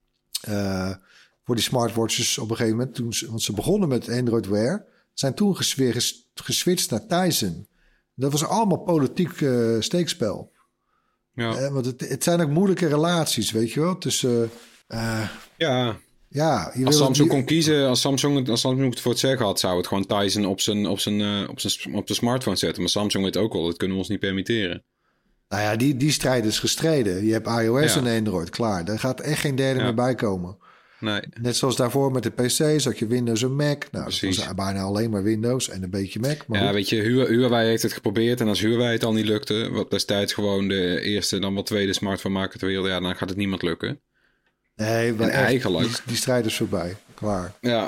uh, voor die smartwatches op een gegeven moment, toen ze, want ze begonnen met Android Wear, zijn toen ges- weer ges- geswitcht naar Tizen. Dat was allemaal politiek uh, steekspel. ja. Uh, want het, het zijn ook moeilijke relaties, weet je wel. Tussen, uh, ja. ja, je Als wil Samsung die- kon kiezen, als Samsung, het- als Samsung het voor het zeggen had, zou het gewoon Tizen op zijn, op zijn, uh, op zijn, op zijn smartphone zetten. Maar Samsung weet ook al, dat kunnen we ons niet permitteren. Nou ja, die, die strijd is gestreden. Je hebt iOS Ja. en Android, klaar. Daar gaat echt geen derde Ja. meer bij komen. Nee. Net zoals daarvoor met de P C's had je Windows en Mac. Nou, dat Precies. was bijna alleen maar Windows en een beetje Mac. Maar Ja, goed. weet je, Huawei, Huawei heeft het geprobeerd. En als Huawei het al niet lukte, wat destijds gewoon de eerste, dan wel tweede smartphone-maker ter wereld, ja, dan gaat het niemand lukken. Nee, maar En echt, eigenlijk- die, die strijd is voorbij. Klaar. Ja.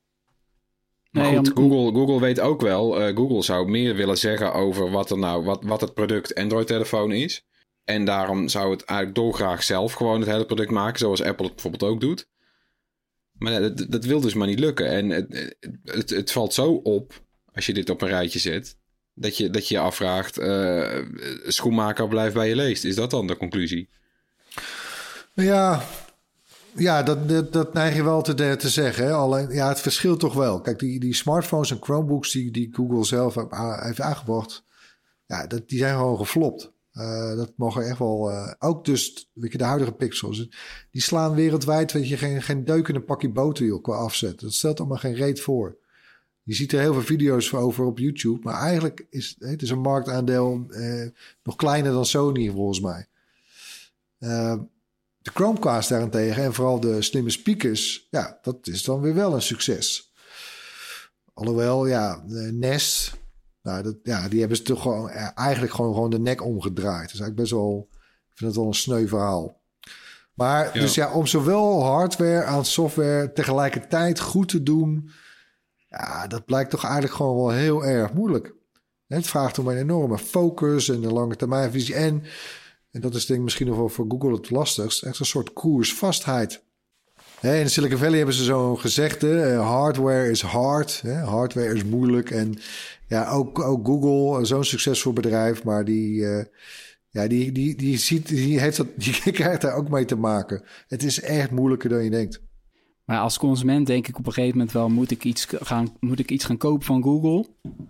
Maar Nee, goed, om- Google, Google weet ook wel, uh, Google zou meer willen zeggen over wat er nou, wat, wat het product Android-telefoon is. En daarom zou het eigenlijk dolgraag zelf gewoon het hele product maken, zoals Apple het bijvoorbeeld ook doet. Maar ja, dat, dat wil dus maar niet lukken. En het, het, het valt zo op, als je dit op een rijtje zet, dat je dat je, je afvraagt, uh, schoenmaker blijft bij je leest. Is dat dan de conclusie? Ja, Ja, dat, dat, dat neig je wel te, te zeggen. Hè? Alleen, ja, het verschilt toch wel. Kijk, die, die smartphones en Chromebooks die, die Google zelf heeft aangebracht... ja, dat, die zijn gewoon geflopt. Uh, dat mogen echt wel... Uh, ook dus, weet je, de huidige Pixels... die slaan wereldwijd, weet je, geen, geen deuk in een pakje boter, joh, qua afzet. Dat stelt allemaal geen reet voor. Je ziet er heel veel video's over op YouTube... maar eigenlijk is het is een marktaandeel... Uh, nog kleiner dan Sony, volgens mij. Uh, De Chromecast daarentegen en vooral de slimme speakers... ja, dat is dan weer wel een succes. Alhoewel, ja, Nest... nou, dat, ja, die hebben ze toch gewoon... eigenlijk gewoon, gewoon de nek omgedraaid. Dat is eigenlijk best wel... ik vind het wel een sneu verhaal. Maar ja. dus ja, om zowel hardware aan software... tegelijkertijd goed te doen... ja, dat blijkt toch eigenlijk gewoon wel heel erg moeilijk. Het vraagt om een enorme focus en een lange termijnvisie... en En dat is denk ik misschien nog wel voor Google het lastigst. Echt een soort koersvastheid. Hè, in Silicon Valley hebben ze zo'n gezegde. Uh, hardware is hard. Hè? Hardware is moeilijk. En ja, ook, ook Google, zo'n succesvol bedrijf. Maar die, uh, ja, die, die, die, ziet, die, heeft dat, die krijgt daar ook mee te maken. Het is echt moeilijker dan je denkt. Maar als consument denk ik op een gegeven moment wel... moet ik iets gaan, moet ik iets gaan kopen van Google?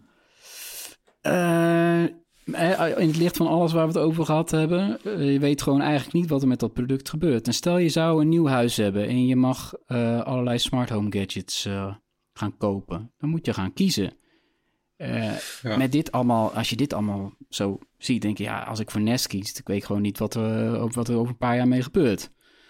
Uh, In het licht van alles waar we het over gehad hebben... je weet gewoon eigenlijk niet wat er met dat product gebeurt. En stel je zou een nieuw huis hebben... en je mag uh, allerlei smart home gadgets uh, gaan kopen. Dan moet je gaan kiezen. Uh, ja. Met dit allemaal, als je dit allemaal zo ziet... denk je, ja, als ik voor Nest kies... ik weet gewoon niet wat er, wat er over een paar jaar mee gebeurt.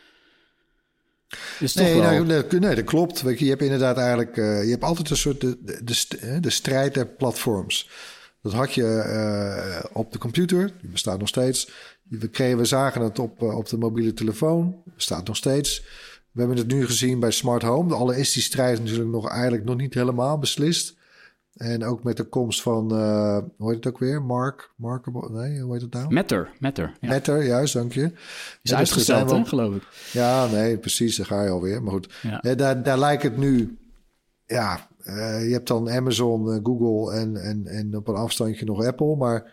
Dus nee, toch wel... nou, nee, nee, dat klopt. Weet je, je hebt inderdaad eigenlijk... Uh, je hebt altijd een soort de, de, de, de strijd der platforms... Dat had je uh, op de computer, die bestaat nog steeds. We, kregen, we zagen het op, uh, op de mobiele telefoon, bestaat nog steeds. We hebben het nu gezien bij Smart Home. Alle is die strijd natuurlijk nog eigenlijk nog niet helemaal beslist. En ook met de komst van, uh, hoe heet het ook weer? Mark, Mark, nee, hoe heet het nou? Matter, Matter. Ja. Matter, juist, dank je. Is ja, uitgesteld, dus hè, geloof ik. Ja, nee, precies, daar ga je alweer. Maar goed, ja. Ja, daar, daar lijkt het nu, ja... Uh, je hebt dan Amazon, uh, Google en, en, en op een afstandje nog Apple. Maar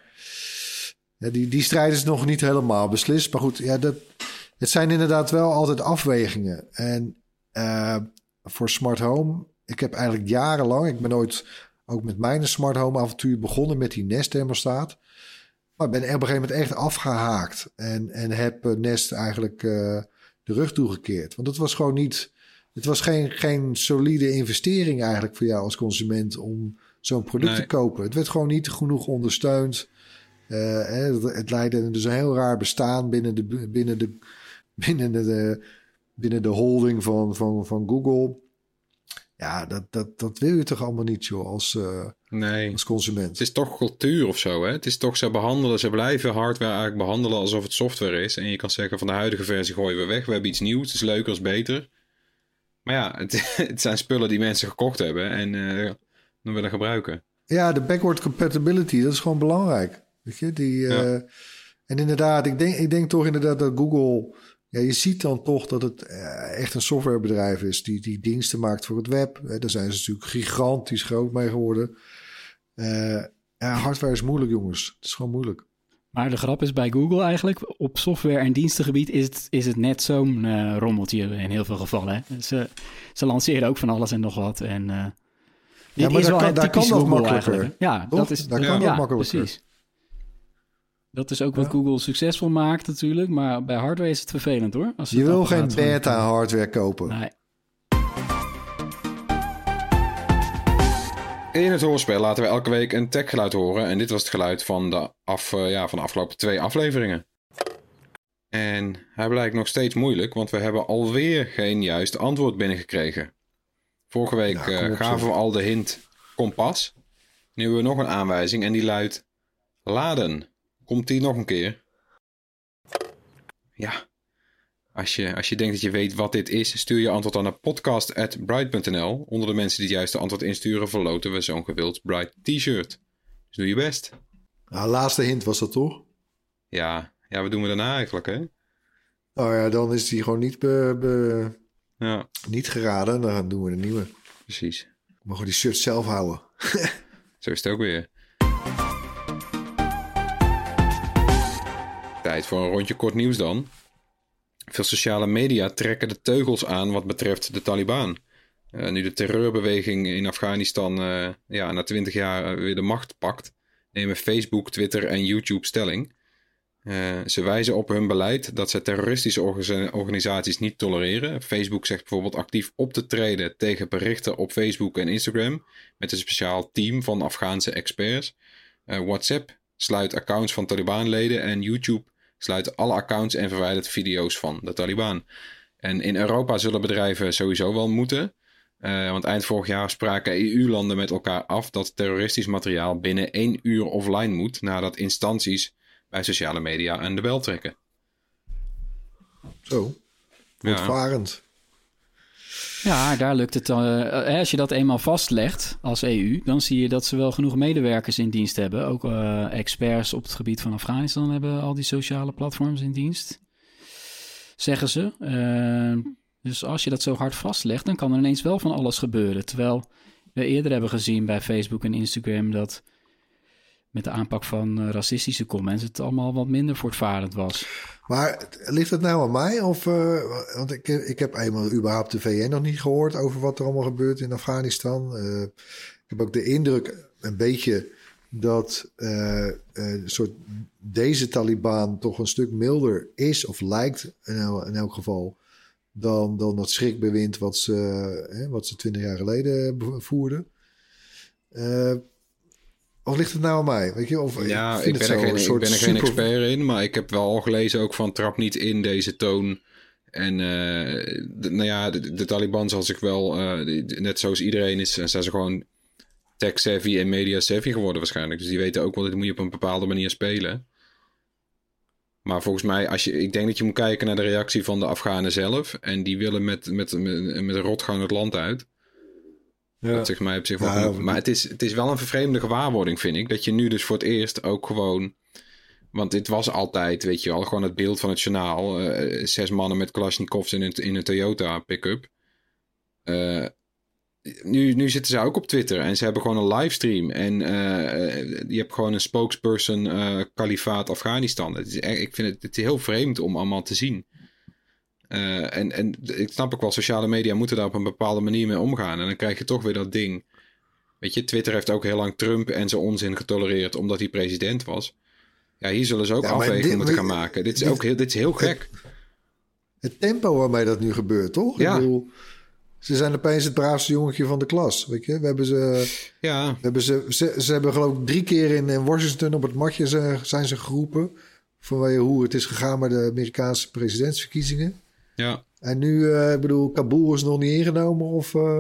ja, die, die strijd is nog niet helemaal beslist. Maar goed, ja, dat, het zijn inderdaad wel altijd afwegingen. En uh, voor Smart Home, ik heb eigenlijk jarenlang... ik ben ooit ook met mijn Smart Home avontuur begonnen met die Nest thermostaat. Maar ben er op een gegeven moment echt afgehaakt. En, en heb uh, Nest eigenlijk uh, de rug toegekeerd. Want het was gewoon niet... Het was geen, geen solide investering eigenlijk voor jou als consument om zo'n product nee. te kopen. Het werd gewoon niet genoeg ondersteund. Uh, het, het leidde dus een heel raar bestaan binnen de, binnen de, binnen de, binnen de holding van, van, van Google. Ja, dat, dat, dat wil je toch allemaal niet, joh, als, uh, nee. als consument. Het is toch cultuur of zo, hè? Het is toch, ze behandelen, ze blijven hardware eigenlijk behandelen alsof het software is. En je kan zeggen, van de huidige versie gooien we weg. We hebben iets nieuws, het is leuker, het is beter. Maar ja, het, het zijn spullen die mensen gekocht hebben en uh, dan willen gebruiken. Ja, de backward compatibility, dat is gewoon belangrijk. Weet je, die, uh, ja. En inderdaad, ik denk, ik denk toch inderdaad dat Google... Ja, je ziet dan toch dat het uh, echt een softwarebedrijf is die, die diensten maakt voor het web. Uh, daar zijn ze natuurlijk gigantisch groot mee geworden. Uh, ja, hardware is moeilijk, jongens. Het is gewoon moeilijk. Maar de grap is bij Google eigenlijk, op software- en dienstengebied is het, is het net zo'n uh, rommeltje in heel veel gevallen. Hè? Ze, ze lanceren ook van alles en nog wat. En, uh, ja, maar is daar wel kan, daar kan dat makkelijker. Eigenlijk. Ja, Toch? dat is, daar ja, kan ja, dat makkelijker. Precies. Dat is ook wat ja. Google succesvol maakt natuurlijk, maar bij hardware is het vervelend hoor. Als je wil geen beta-hardware kopen. Nee. In het hoorspel laten we elke week een techgeluid horen. En dit was het geluid van de, af, uh, ja, van de afgelopen twee afleveringen. En hij blijkt nog steeds moeilijk, want we hebben alweer geen juist antwoord binnengekregen. Vorige week ja, uh, gaven we al de hint kompas. Nu hebben we nog een aanwijzing en die luidt laden. Komt die nog een keer? Ja. Als je, als je denkt dat je weet wat dit is, stuur je antwoord aan naar podcast at bright punt n l. Onder de mensen die het juiste antwoord insturen, verloten we zo'n gewild Bright t-shirt. Dus doe je best. Nou, laatste hint was dat toch? Ja, ja, wat doen we daarna eigenlijk, hè? Oh ja, dan is die gewoon niet, be, be, ja. niet geraden. Dan doen we een nieuwe. Precies. We mogen die shirt zelf houden. Zo is het ook weer. Tijd voor een rondje kort nieuws dan. Veel sociale media trekken de teugels aan wat betreft de Taliban. Uh, nu de terreurbeweging in Afghanistan uh, ja, na twintig jaar weer de macht pakt, nemen Facebook, Twitter en YouTube stelling. Uh, ze wijzen op hun beleid dat ze terroristische organisaties niet tolereren. Facebook zegt bijvoorbeeld actief op te treden tegen berichten op Facebook en Instagram met een speciaal team van Afghaanse experts. Uh, WhatsApp sluit accounts van Taliban-leden en YouTube sluit alle accounts en verwijdert video's van de Taliban. En in Europa zullen bedrijven sowieso wel moeten. Uh, want eind vorig jaar spraken E U-landen met elkaar af dat terroristisch materiaal binnen één uur offline moet nadat instanties bij sociale media aan de bel trekken. Zo, voortvarend. Ja. ja, daar lukt het. Uh, als je dat eenmaal vastlegt als E U, dan zie je dat ze wel genoeg medewerkers in dienst hebben. Ook uh, experts op het gebied van Afghanistan hebben al die sociale platforms in dienst. Zeggen ze. Uh, dus als je dat zo hard vastlegt, dan kan er ineens wel van alles gebeuren. Terwijl we eerder hebben gezien bij Facebook en Instagram dat met de aanpak van uh, racistische comments het allemaal wat minder voortvarend was. Maar ligt het nou aan mij? Of, uh, want ik, ik heb eenmaal überhaupt de V N nog niet gehoord over wat er allemaal gebeurt in Afghanistan. Uh, ik heb ook de indruk een beetje dat uh, uh, soort deze Taliban toch een stuk milder is of lijkt in, el, in elk geval dan, dan dat schrikbewind wat ze, hè, wat ze twintig jaar geleden voerden. Uh, Of ligt het nou aan mij? Weet je, of, ja, ik, ik ben, er geen, ik ben er geen super... expert in, maar ik heb wel al gelezen ook van trap niet in deze toon. En uh, de, nou ja, de, de Taliban zal zich wel, uh, net zoals iedereen is, zijn ze gewoon tech-savvy en media-savvy geworden waarschijnlijk. Dus die weten ook wel, dit moet je op een bepaalde manier spelen. Maar volgens mij, als je, ik denk dat je moet kijken naar de reactie van de Afghanen zelf. En die willen met, met, met, met rotgang het land uit. Ja. Dat zegt mij op zich wel ja, maar het is, het is wel een vervreemde gewaarwording, vind ik. Dat je nu dus voor het eerst ook gewoon... Want dit was altijd, weet je wel, gewoon het beeld van het journaal. Uh, zes mannen met Kalashnikovs in een, in een Toyota pick-up. Uh, nu, nu zitten ze ook op Twitter en ze hebben gewoon een livestream. En uh, je hebt gewoon een spokesperson uh, Kalifaat Afghanistan. Het is, ik vind het, het is heel vreemd om allemaal te zien. Uh, en, en ik snap ook wel, sociale media moeten daar op een bepaalde manier mee omgaan. En dan krijg je toch weer dat ding. Weet je, Twitter heeft ook heel lang Trump en zijn onzin getolereerd omdat hij president was. Ja, hier zullen ze ook ja, afwegingen moeten gaan maken. Dit is, dit, ook heel, dit is heel gek. Het, het tempo waarmee dat nu gebeurt, toch? Ja. Ik bedoel, ze zijn opeens het braafste jongetje van de klas. Weet je, we hebben ze. Ja. We hebben ze, ze, ze hebben geloof ik drie keer in, in Washington op het matje ze, zijn ze geroepen. Vanwege hoe het is gegaan bij de Amerikaanse presidentsverkiezingen. Ja. En nu, uh, ik bedoel, Kabul is nog niet ingenomen of... Uh...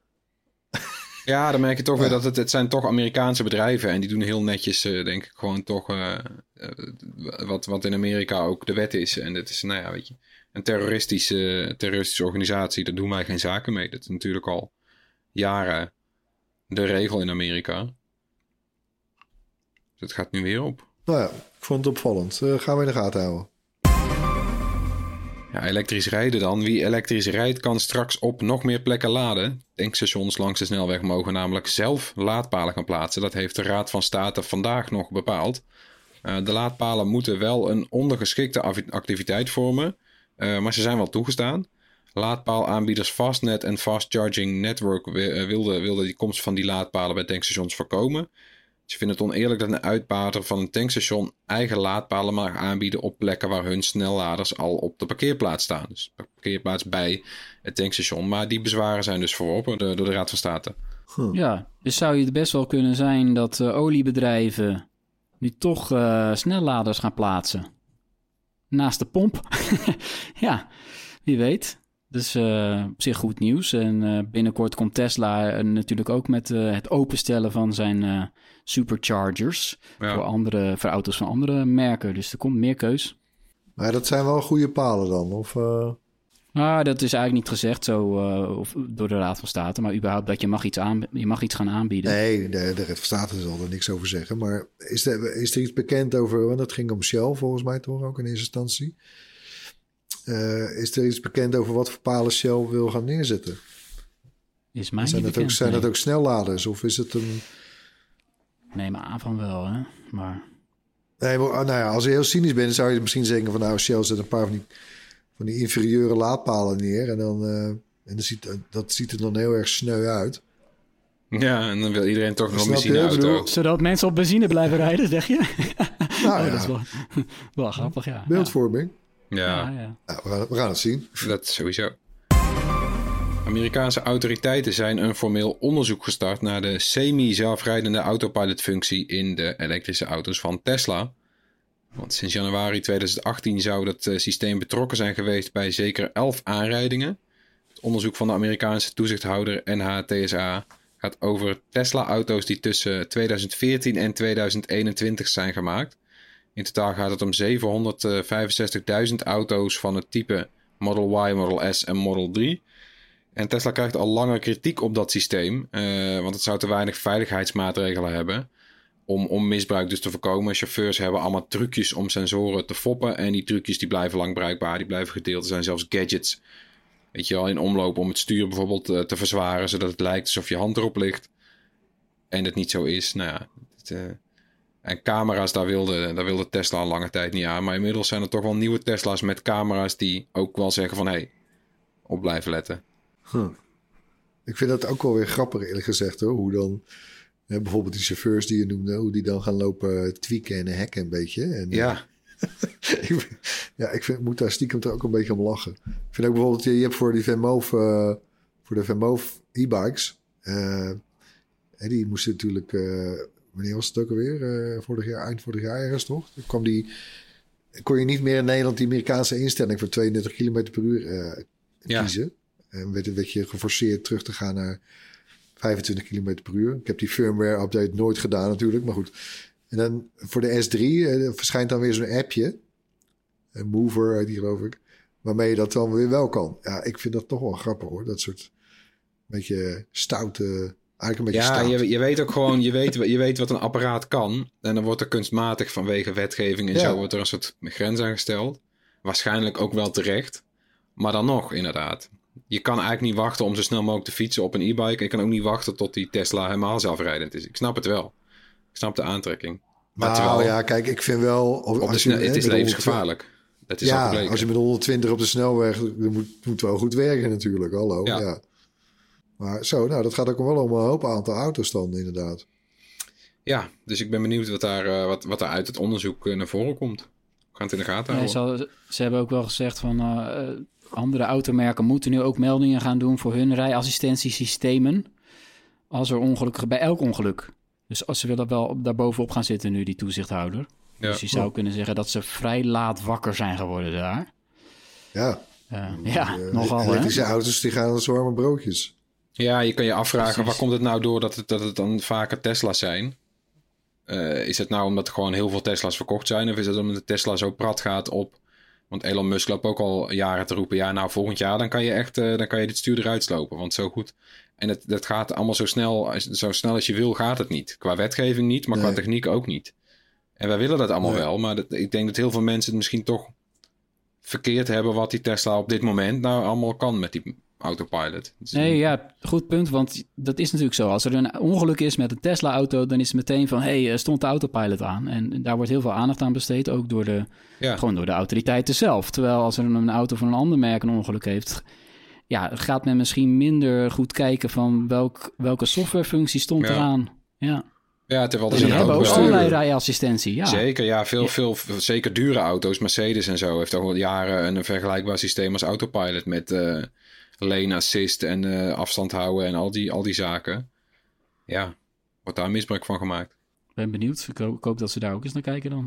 Ja, dan merk je toch ja. weer dat het, het zijn toch Amerikaanse bedrijven. En die doen heel netjes, uh, denk ik, gewoon toch uh, uh, wat, wat in Amerika ook de wet is. En dat is, nou ja, weet je, een terroristische, terroristische organisatie. Daar doen wij geen zaken mee. Dat is natuurlijk al jaren de regel in Amerika. Dus het gaat nu weer op. Nou ja, ik vond het opvallend. Uh, gaan we in de gaten houden. Ja, elektrisch rijden dan. Wie elektrisch rijdt kan straks op nog meer plekken laden. Tankstations langs de snelweg mogen namelijk zelf laadpalen gaan plaatsen. Dat heeft de Raad van State vandaag nog bepaald. Uh, de laadpalen moeten wel een ondergeschikte activiteit vormen, uh, maar ze zijn wel toegestaan. Laadpaalaanbieders Fastnet en Fast Charging Network wilden, wilden die komst van die laadpalen bij tankstations voorkomen. Ze vinden het oneerlijk dat een uitbater van een tankstation eigen laadpalen mag aanbieden op plekken waar hun snelladers al op de parkeerplaats staan. Dus de parkeerplaats bij het tankstation. Maar die bezwaren zijn dus verworpen door de Raad van State. Huh. Ja, dus zou het best wel kunnen zijn dat uh, oliebedrijven nu toch uh, snelladers gaan plaatsen naast de pomp. Ja, wie weet. Dus uh, op zich goed nieuws. En uh, binnenkort komt Tesla uh, natuurlijk ook met uh, het openstellen van zijn uh, superchargers. Ja. Voor, andere, voor auto's van andere merken. Dus er komt meer keus. Maar dat zijn wel goede palen dan? Of, uh... Nou, dat is eigenlijk niet gezegd zo uh, of, door de Raad van State. Maar überhaupt dat je mag iets, aan, je mag iets gaan aanbieden. Nee, de, de Raad van State zal er niks over zeggen. Maar is er, is er iets bekend over... Want het ging om Shell volgens mij toch ook in eerste instantie. Uh, is er iets bekend over wat voor palen Shell wil gaan neerzetten? Is mij zijn niet dat bekend, ook, Zijn nee. dat ook snelladers of is het een... Nee, maar aan van wel, hè. Maar... Nee, maar nou ja, als je heel cynisch bent, zou je misschien zeggen van... nou, Shell zet een paar van die van die inferieure laadpalen neer. En, dan, uh, en dan ziet, dat ziet er dan heel erg sneu uit. Ja, en dan wil iedereen toch nog een Snap je? benzineauto. Bedoel- Zodat mensen op benzine blijven rijden, zeg je? Nou Oh, ja, dat is wel, wel grappig, ja. beeldvorming. Ja, Ja, ja. Nou, we, gaan, we gaan het zien. dat sowieso. Amerikaanse autoriteiten zijn een formeel onderzoek gestart naar de semi-zelfrijdende autopilotfunctie in de elektrische auto's van Tesla. Want sinds januari tweeduizend achttien zou dat uh, systeem betrokken zijn geweest bij zeker elf aanrijdingen. Het onderzoek van de Amerikaanse toezichthouder N H T S A gaat over Tesla-auto's die tussen tweeduizend veertien en tweeduizend eenentwintig zijn gemaakt. In totaal gaat het om zevenhonderdvijfenzestigduizend auto's van het type Model Y, Model S en Model drie. En Tesla krijgt al langer kritiek op dat systeem, uh, want het zou te weinig veiligheidsmaatregelen hebben. Om, om misbruik dus te voorkomen. Chauffeurs hebben allemaal trucjes om sensoren te foppen. En die trucjes die blijven lang bruikbaar, die blijven gedeeld. Er zijn zelfs gadgets, weet je wel, in omloop om het stuur bijvoorbeeld uh, te verzwaren, zodat het lijkt alsof je hand erop ligt. En het niet zo is. Nou ja, het, uh, en camera's, daar wilde, daar wilde Tesla al lange tijd niet aan. Maar inmiddels zijn er toch wel nieuwe Tesla's met camera's die ook wel zeggen van, hé, hey, op blijven letten. Huh. Ik vind dat ook wel weer grappig, eerlijk gezegd, hoor. Hoe dan, hè, bijvoorbeeld die chauffeurs die je noemde, hoe die dan gaan lopen tweaken en hacken een beetje. En, Ja. ik, ja, ik vind, moet daar stiekem toch ook een beetje om lachen. Ik vind ook bijvoorbeeld, je hebt voor die Venmove, uh, voor de Venmove e-bikes, uh, hè, die moesten natuurlijk, uh, wanneer was het ook alweer? Uh, vorig jaar, eind vorig jaar ergens toch? Toen kwam die, kon je niet meer in Nederland die Amerikaanse instelling voor tweeëndertig kilometer per uur uh, Ja. kiezen. En werd, werd je geforceerd terug te gaan naar vijfentwintig kilometer per uur. Ik heb die firmware update nooit gedaan natuurlijk, maar goed. En dan voor de S drie eh, verschijnt dan weer zo'n appje. Een Mover heet die, geloof ik. Waarmee je dat dan weer wel kan. Ja, ik vind dat toch wel grappig, hoor. Dat soort beetje stoute, eigenlijk een beetje Ja, stout. je, je weet ook gewoon, je weet, je weet wat een apparaat kan. En dan wordt er kunstmatig vanwege wetgeving en Ja. zo wordt er een soort grens aan gesteld. Waarschijnlijk ook wel terecht. Maar dan nog, inderdaad. Je kan eigenlijk niet wachten om zo snel mogelijk te fietsen op een e-bike. En je kan ook niet wachten tot die Tesla helemaal zelfrijdend is. Ik snap het wel. Ik snap de aantrekking. Maar Nou terwijl, ja, kijk, ik vind wel... op de als snel, je, het is met levensgevaarlijk. Dat is al Ja, gebleken. als je met honderdtwintig op de snelweg... dat moet, moet wel goed werken natuurlijk, hallo. Ja. Ja. Maar zo, nou, dat gaat ook wel om een hoop aantal auto's dan, inderdaad. Ja, dus ik ben benieuwd wat daar, uh, wat, wat daar uit het onderzoek uh, naar voren komt. We gaan het in de gaten Nee, houden. ze, ze hebben ook wel gezegd van uh, andere automerken moeten nu ook meldingen gaan doen voor hun rijassistentiesystemen. Als er ongelukken, bij elk ongeluk. Dus als ze willen wel daar bovenop gaan zitten nu, die toezichthouder. Ja. Dus je zou kunnen zeggen dat ze vrij laat wakker zijn geworden daar. Ja, Uh, ja, uh, nogal hè. elektrische auto's die gaan als warme broodjes. Ja, je kan je afvragen, Precies. waar komt het nou door dat het, dat het dan vaker Tesla's zijn? Uh, is het nou omdat er gewoon heel veel Tesla's verkocht zijn? Of is het omdat de Tesla zo prat gaat op... Want Elon Musk loopt ook al jaren te roepen... ja, nou, volgend jaar dan kan je echt uh, dan kan je dit stuur eruit slopen. Want zo goed... En het, dat gaat allemaal zo snel, zo snel als je wil gaat het niet. Qua wetgeving niet, maar Nee. qua techniek ook niet. En wij willen dat allemaal Nee. wel. Maar dat, ik denk dat heel veel mensen het misschien toch verkeerd hebben... wat die Tesla op dit moment nou allemaal kan met die autopilot. Dus Nee, ja, goed punt, want dat is natuurlijk zo. Als er een ongeluk is met een Tesla-auto, dan is het meteen van, hé, hey, stond de autopilot aan? En daar wordt heel veel aandacht aan besteed, ook door de, ja. gewoon door de autoriteiten zelf. Terwijl als er een auto van een ander merk een ongeluk heeft, ja, gaat men misschien minder goed kijken van welk, welke softwarefunctie stond Ja. eraan. Ja. Ja, terwijl er Die zijn hebben ook wel- allerlei rijassistentie, ja. Zeker, ja, veel, Ja. veel, zeker dure auto's. Mercedes en zo heeft al jaren een vergelijkbaar systeem als autopilot met uh, lane assist en uh, afstand houden en al die, al die zaken. Ja, wordt daar misbruik van gemaakt. Ik ben benieuwd. Ik hoop, ik hoop dat ze daar ook eens naar kijken dan.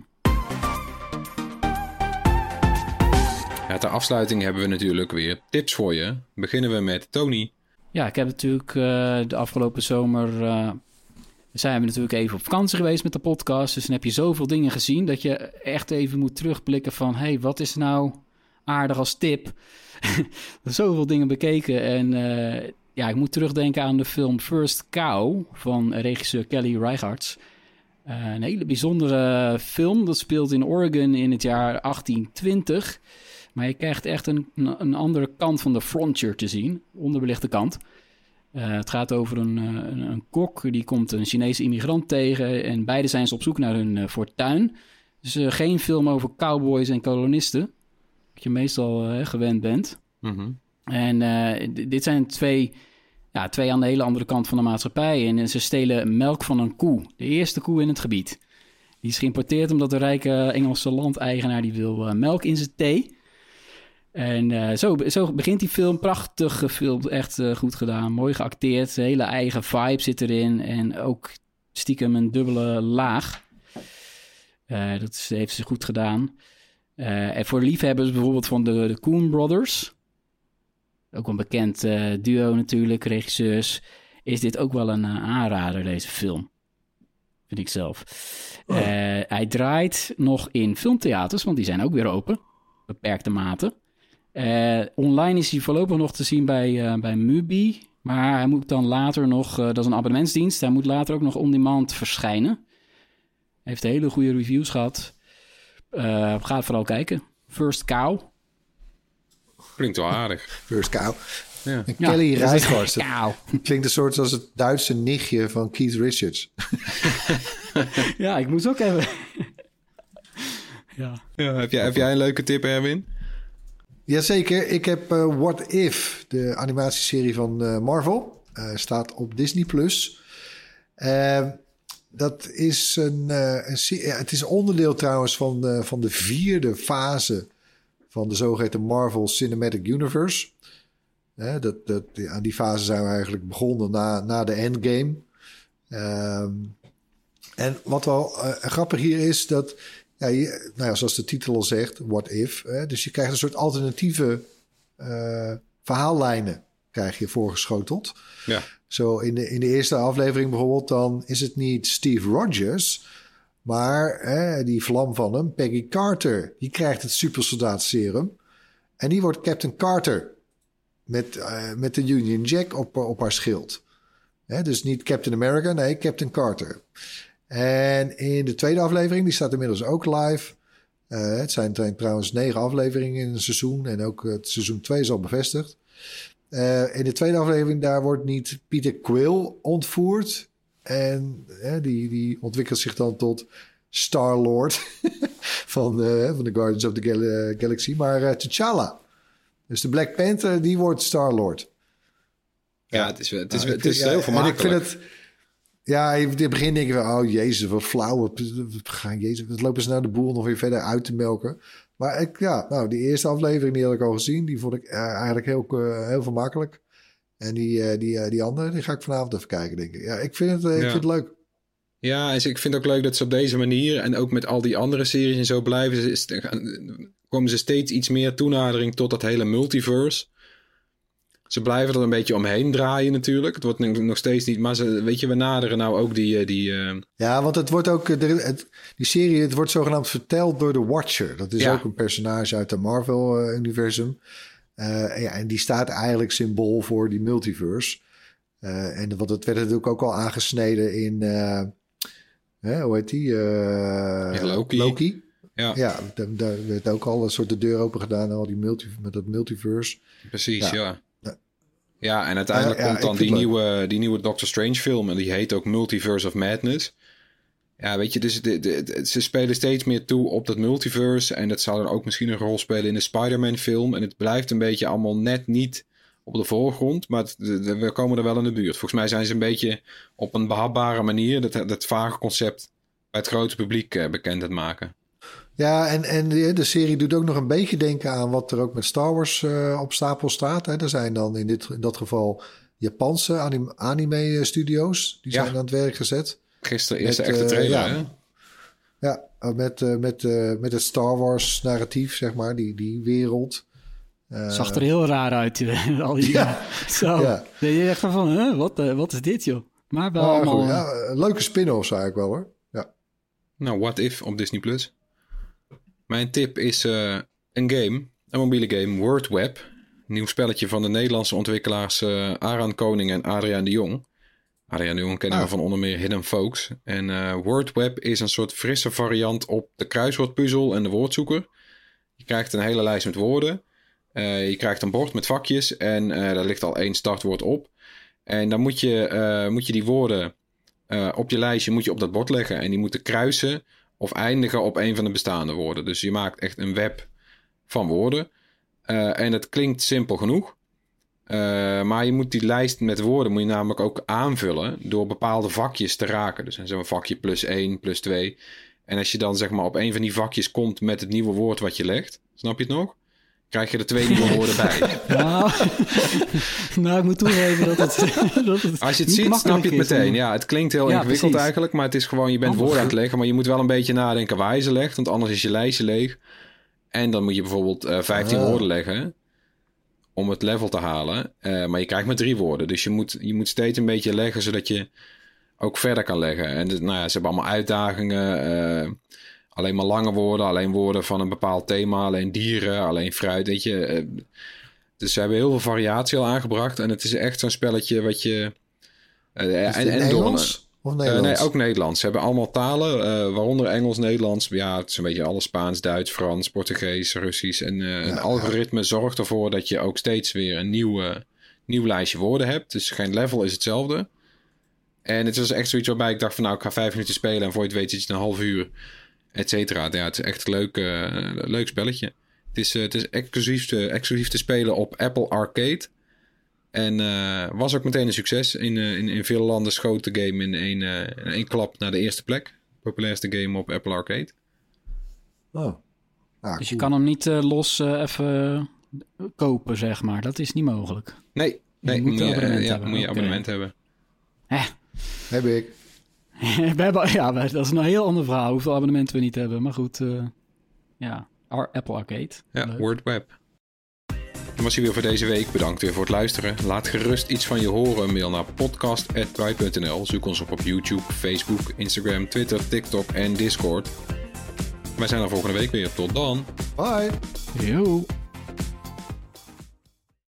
Ja, ter afsluiting hebben we natuurlijk weer tips voor je. Beginnen we met Tony. Ja, ik heb natuurlijk uh, de afgelopen zomer... Uh, zijn we natuurlijk even op vakantie geweest met de podcast. Dus dan heb je zoveel dingen gezien dat je echt even moet terugblikken van... hé, hey, wat is nou aardig als tip? Zoveel dingen bekeken. En uh, ja, ik moet terugdenken aan de film First Cow van regisseur Kelly Reichardt. Uh, een hele bijzondere film. Dat speelt in Oregon in het jaar achttien twintig. Maar je krijgt echt een, een andere kant van de frontier te zien. Onderbelichte kant. Uh, het gaat over een, een, een kok, die komt een Chinese immigrant tegen... en beide zijn ze op zoek naar hun uh, fortuin. Dus uh, geen film over cowboys en kolonisten. Wat je meestal uh, gewend bent. Mm-hmm. En uh, d- dit zijn twee, ja, twee aan de hele andere kant van de maatschappij. En ze stelen melk van een koe. De eerste koe in het gebied. Die is geïmporteerd omdat de rijke Engelse landeigenaar die wil uh, melk in zijn thee. En uh, zo, zo begint die film. Prachtig gefilmd, echt uh, goed gedaan. Mooi geacteerd. De hele eigen vibe zit erin. En ook stiekem een dubbele laag. Uh, dat is, heeft ze goed gedaan. Uh, en voor liefhebbers bijvoorbeeld van de, de Coen Brothers... ook een bekend uh, duo natuurlijk, regisseurs... is dit ook wel een uh, aanrader, deze film. Vind ik zelf. Oh. Uh, hij draait nog in filmtheaters, want die zijn ook weer open. Beperkte mate. Uh, online is hij voorlopig nog te zien bij, uh, bij Mubi. Maar hij moet dan later nog... Uh, dat is een abonnementsdienst. Hij moet later ook nog on-demand verschijnen. Hij heeft hele goede reviews gehad. Uh, ga vooral kijken. First Cow. Klinkt wel aardig. First Cow. Ja. En Kelly ja, Reichardt. Klinkt een soort als het Duitse nichtje van Keith Richards. Ja, ik moest ook even... ja. Ja, heb, jij, heb jij een leuke tip, Erwin? Jazeker. Ik heb uh, What If, de animatieserie van uh, Marvel. Uh, staat op Disney plus. Uh, dat is een, uh, een serie. Het is onderdeel trouwens van de, van de vierde fase van de zogeheten Marvel Cinematic Universe. Uh, dat, dat, aan die fase zijn we eigenlijk begonnen na, na de Endgame. Uh, en wat wel uh, grappig hier is dat... Ja, je, nou ja, zoals de titel al zegt, what if. Hè? Dus je krijgt een soort alternatieve uh, verhaallijnen krijg je voorgeschoteld. Ja. Zo in de, in de eerste aflevering bijvoorbeeld, dan is het niet Steve Rogers, maar hè, die vlam van hem, Peggy Carter. Die krijgt het supersoldaat serum en die wordt Captain Carter met, uh, met de Union Jack op, op haar schild. Hè, dus niet Captain America, nee, Captain Carter. En in de tweede aflevering, die staat inmiddels ook live. Uh, het zijn trouwens negen afleveringen in een seizoen. En ook het seizoen twee is al bevestigd. Uh, in de tweede aflevering, daar wordt niet Peter Quill ontvoerd. En uh, die, die ontwikkelt zich dan tot Star-Lord van, uh, van de Guardians of the Gal- Galaxy. Maar uh, T'Challa, dus de Black Panther, die wordt Star-Lord. Ja, Ja, het is, het is, nou, het is ja, heel vermakelijk. En ik vind het... Ja, in het begin denk je, oh jezus, wat flauw. Gaan jezus, wat lopen ze nou de boel nog weer verder uit te melken. Maar ik, ja, nou, die eerste aflevering die had ik al gezien. Die vond ik uh, eigenlijk heel, uh, heel vermakelijk. En die, uh, die, uh, die andere, die ga ik vanavond even kijken, denk ik. Ja, ik vind het, uh, ik Ja. vind het leuk. Ja, en ik vind het ook leuk dat ze op deze manier... en ook met al die andere series en zo blijven... Ze, is, komen ze steeds iets meer toenadering tot dat hele multiverse... Ze blijven er een beetje omheen draaien natuurlijk. Het wordt nog steeds niet... Maar ze, weet je, we naderen nou ook die... die uh... Ja, want het wordt ook... De, het, die serie, het wordt zogenaamd verteld door de Watcher. Dat is Ja. ook een personage uit het Marvel-universum. Uh, ja, en die staat eigenlijk symbool voor die multiverse. Uh, en wat het werd natuurlijk ook al aangesneden in... Uh, hè, hoe heet die? Uh, Ja, Loki. Loki. Ja, Ja, daar, daar werd ook al een soort de deur open gedaan... Al die multi, met dat multiverse. precies, ja. Ja. ja. Ja, en uiteindelijk Ja, ja, komt dan ik die vind het nieuwe, die nieuwe Doctor Strange film... en die heet ook Multiverse of Madness. Ja, weet je, dus de, de, de- ze spelen steeds meer toe op dat multiverse... en dat zou dan ook misschien een rol spelen in de Spider-Man film... en het blijft een beetje allemaal net niet op de voorgrond... maar het- de- de- we komen er wel in de buurt. Volgens mij zijn ze een beetje op een behapbare manier... dat, dat vage concept bij het grote publiek eh, bekend aan het maken. Ja, en, en de, de serie doet ook nog een beetje denken aan wat er ook met Star Wars uh, op stapel staat. Hè. Er zijn dan in, dit, in dat geval Japanse anim, anime-studio's. Die Ja. zijn aan het werk gezet. Gisteren eerste Met, echte eh, trailer, ja. hè? Ja, uh, met, uh, met, uh, met het Star Wars-narratief, zeg maar, die, die wereld. Uh, Zag er heel raar uit. eh, al die, Ja. Zo. Ja. Ja. Je dacht van, huh, wat, uh, wat is dit joh? Maar wel maar allemaal... goed, ja, een leuke spin-off eigenlijk wel hoor. Ja. Nou, What If op Disney+. Plus. Mijn tip is uh, een game, een mobiele game, WordWeb. Een nieuw spelletje van de Nederlandse ontwikkelaars uh, Aran Koning en Adriaan de Jong. Adriaan de Jong kennen Ah. we van onder meer Hidden Folks. En uh, WordWeb is een soort frisse variant op de kruiswoordpuzzel en de woordzoeker. Je krijgt een hele lijst met woorden. Uh, je krijgt een bord met vakjes en uh, daar ligt al één startwoord op. En dan moet je, uh, moet je die woorden uh, op je lijstje moet je op dat bord leggen. En die moeten kruisen of eindigen op een van de bestaande woorden. Dus je maakt echt een web van woorden. Uh, en het klinkt simpel genoeg. Uh, maar je moet die lijst met woorden moet je namelijk ook aanvullen door bepaalde vakjes te raken. Dus dan zeg maar vakje plus één, plus twee. En als je dan zeg maar op een van die vakjes komt met het nieuwe woord wat je legt, snap je het nog? Krijg je er twee nieuwe woorden bij. Nou, nou, ik moet toegeven dat het, dat het als je het ziet, snap je het meteen. Ja, het klinkt heel ja, ingewikkeld precies. eigenlijk, maar het is gewoon, je bent Anders. woorden aan het leggen, maar je moet wel een beetje nadenken waar je ze legt, want anders is je lijstje leeg. En dan moet je bijvoorbeeld uh, vijftien oh. woorden leggen om het level te halen. Uh, maar je krijgt maar drie woorden. Dus je moet, je moet steeds een beetje leggen, zodat je ook verder kan leggen. En nou ja, ze hebben allemaal uitdagingen. Uh, alleen maar lange woorden, alleen woorden van een bepaald thema, alleen dieren, alleen fruit, weet je. Uh, dus ze hebben heel veel variatie al aangebracht. En het is echt zo'n spelletje wat je... Uh, is het en, en Nederlands? Of Nederlands? Uh, nee, ook Nederlands. Ze hebben allemaal talen, uh, waaronder Engels, Nederlands. Ja, het is een beetje alles Spaans, Duits, Frans, Portugees, Russisch. En uh, ja, een algoritme ja. zorgt ervoor dat je ook steeds weer een nieuw, uh, nieuw lijstje woorden hebt. Dus geen level is hetzelfde. En het was echt zoiets waarbij ik dacht van nou, ik ga vijf minuten spelen en voor je het weet zit je een half uur, et cetera. Ja, het is echt een leuk, uh, leuk spelletje. Het is, uh, het is exclusief, te, exclusief te spelen op Apple Arcade. En uh, was ook meteen een succes. In, uh, in, in veel landen schoot de game in één, uh, in één klap naar de eerste plek. Populairste game op Apple Arcade. Oh. Ah, dus cool. je kan hem niet uh, los uh, even kopen, zeg maar. Dat is niet mogelijk. Nee, nee je moet, moet, je, abonnement ja, hebben. moet je okay. abonnement hebben. Eh. Heb ik. we hebben, ja, dat is een heel ander verhaal. Hoeveel abonnementen we niet hebben. Maar goed, uh, ja, Apple Arcade. Ja, Leuk. Word Web. Dat was hij weer voor deze week. Bedankt weer voor het luisteren. Laat gerust iets van je horen. Mail naar podcast at dry punt n l. Zoek ons op op YouTube, Facebook, Instagram, Twitter, TikTok en Discord. Wij zijn er volgende week weer. Tot dan. Bye. Yo.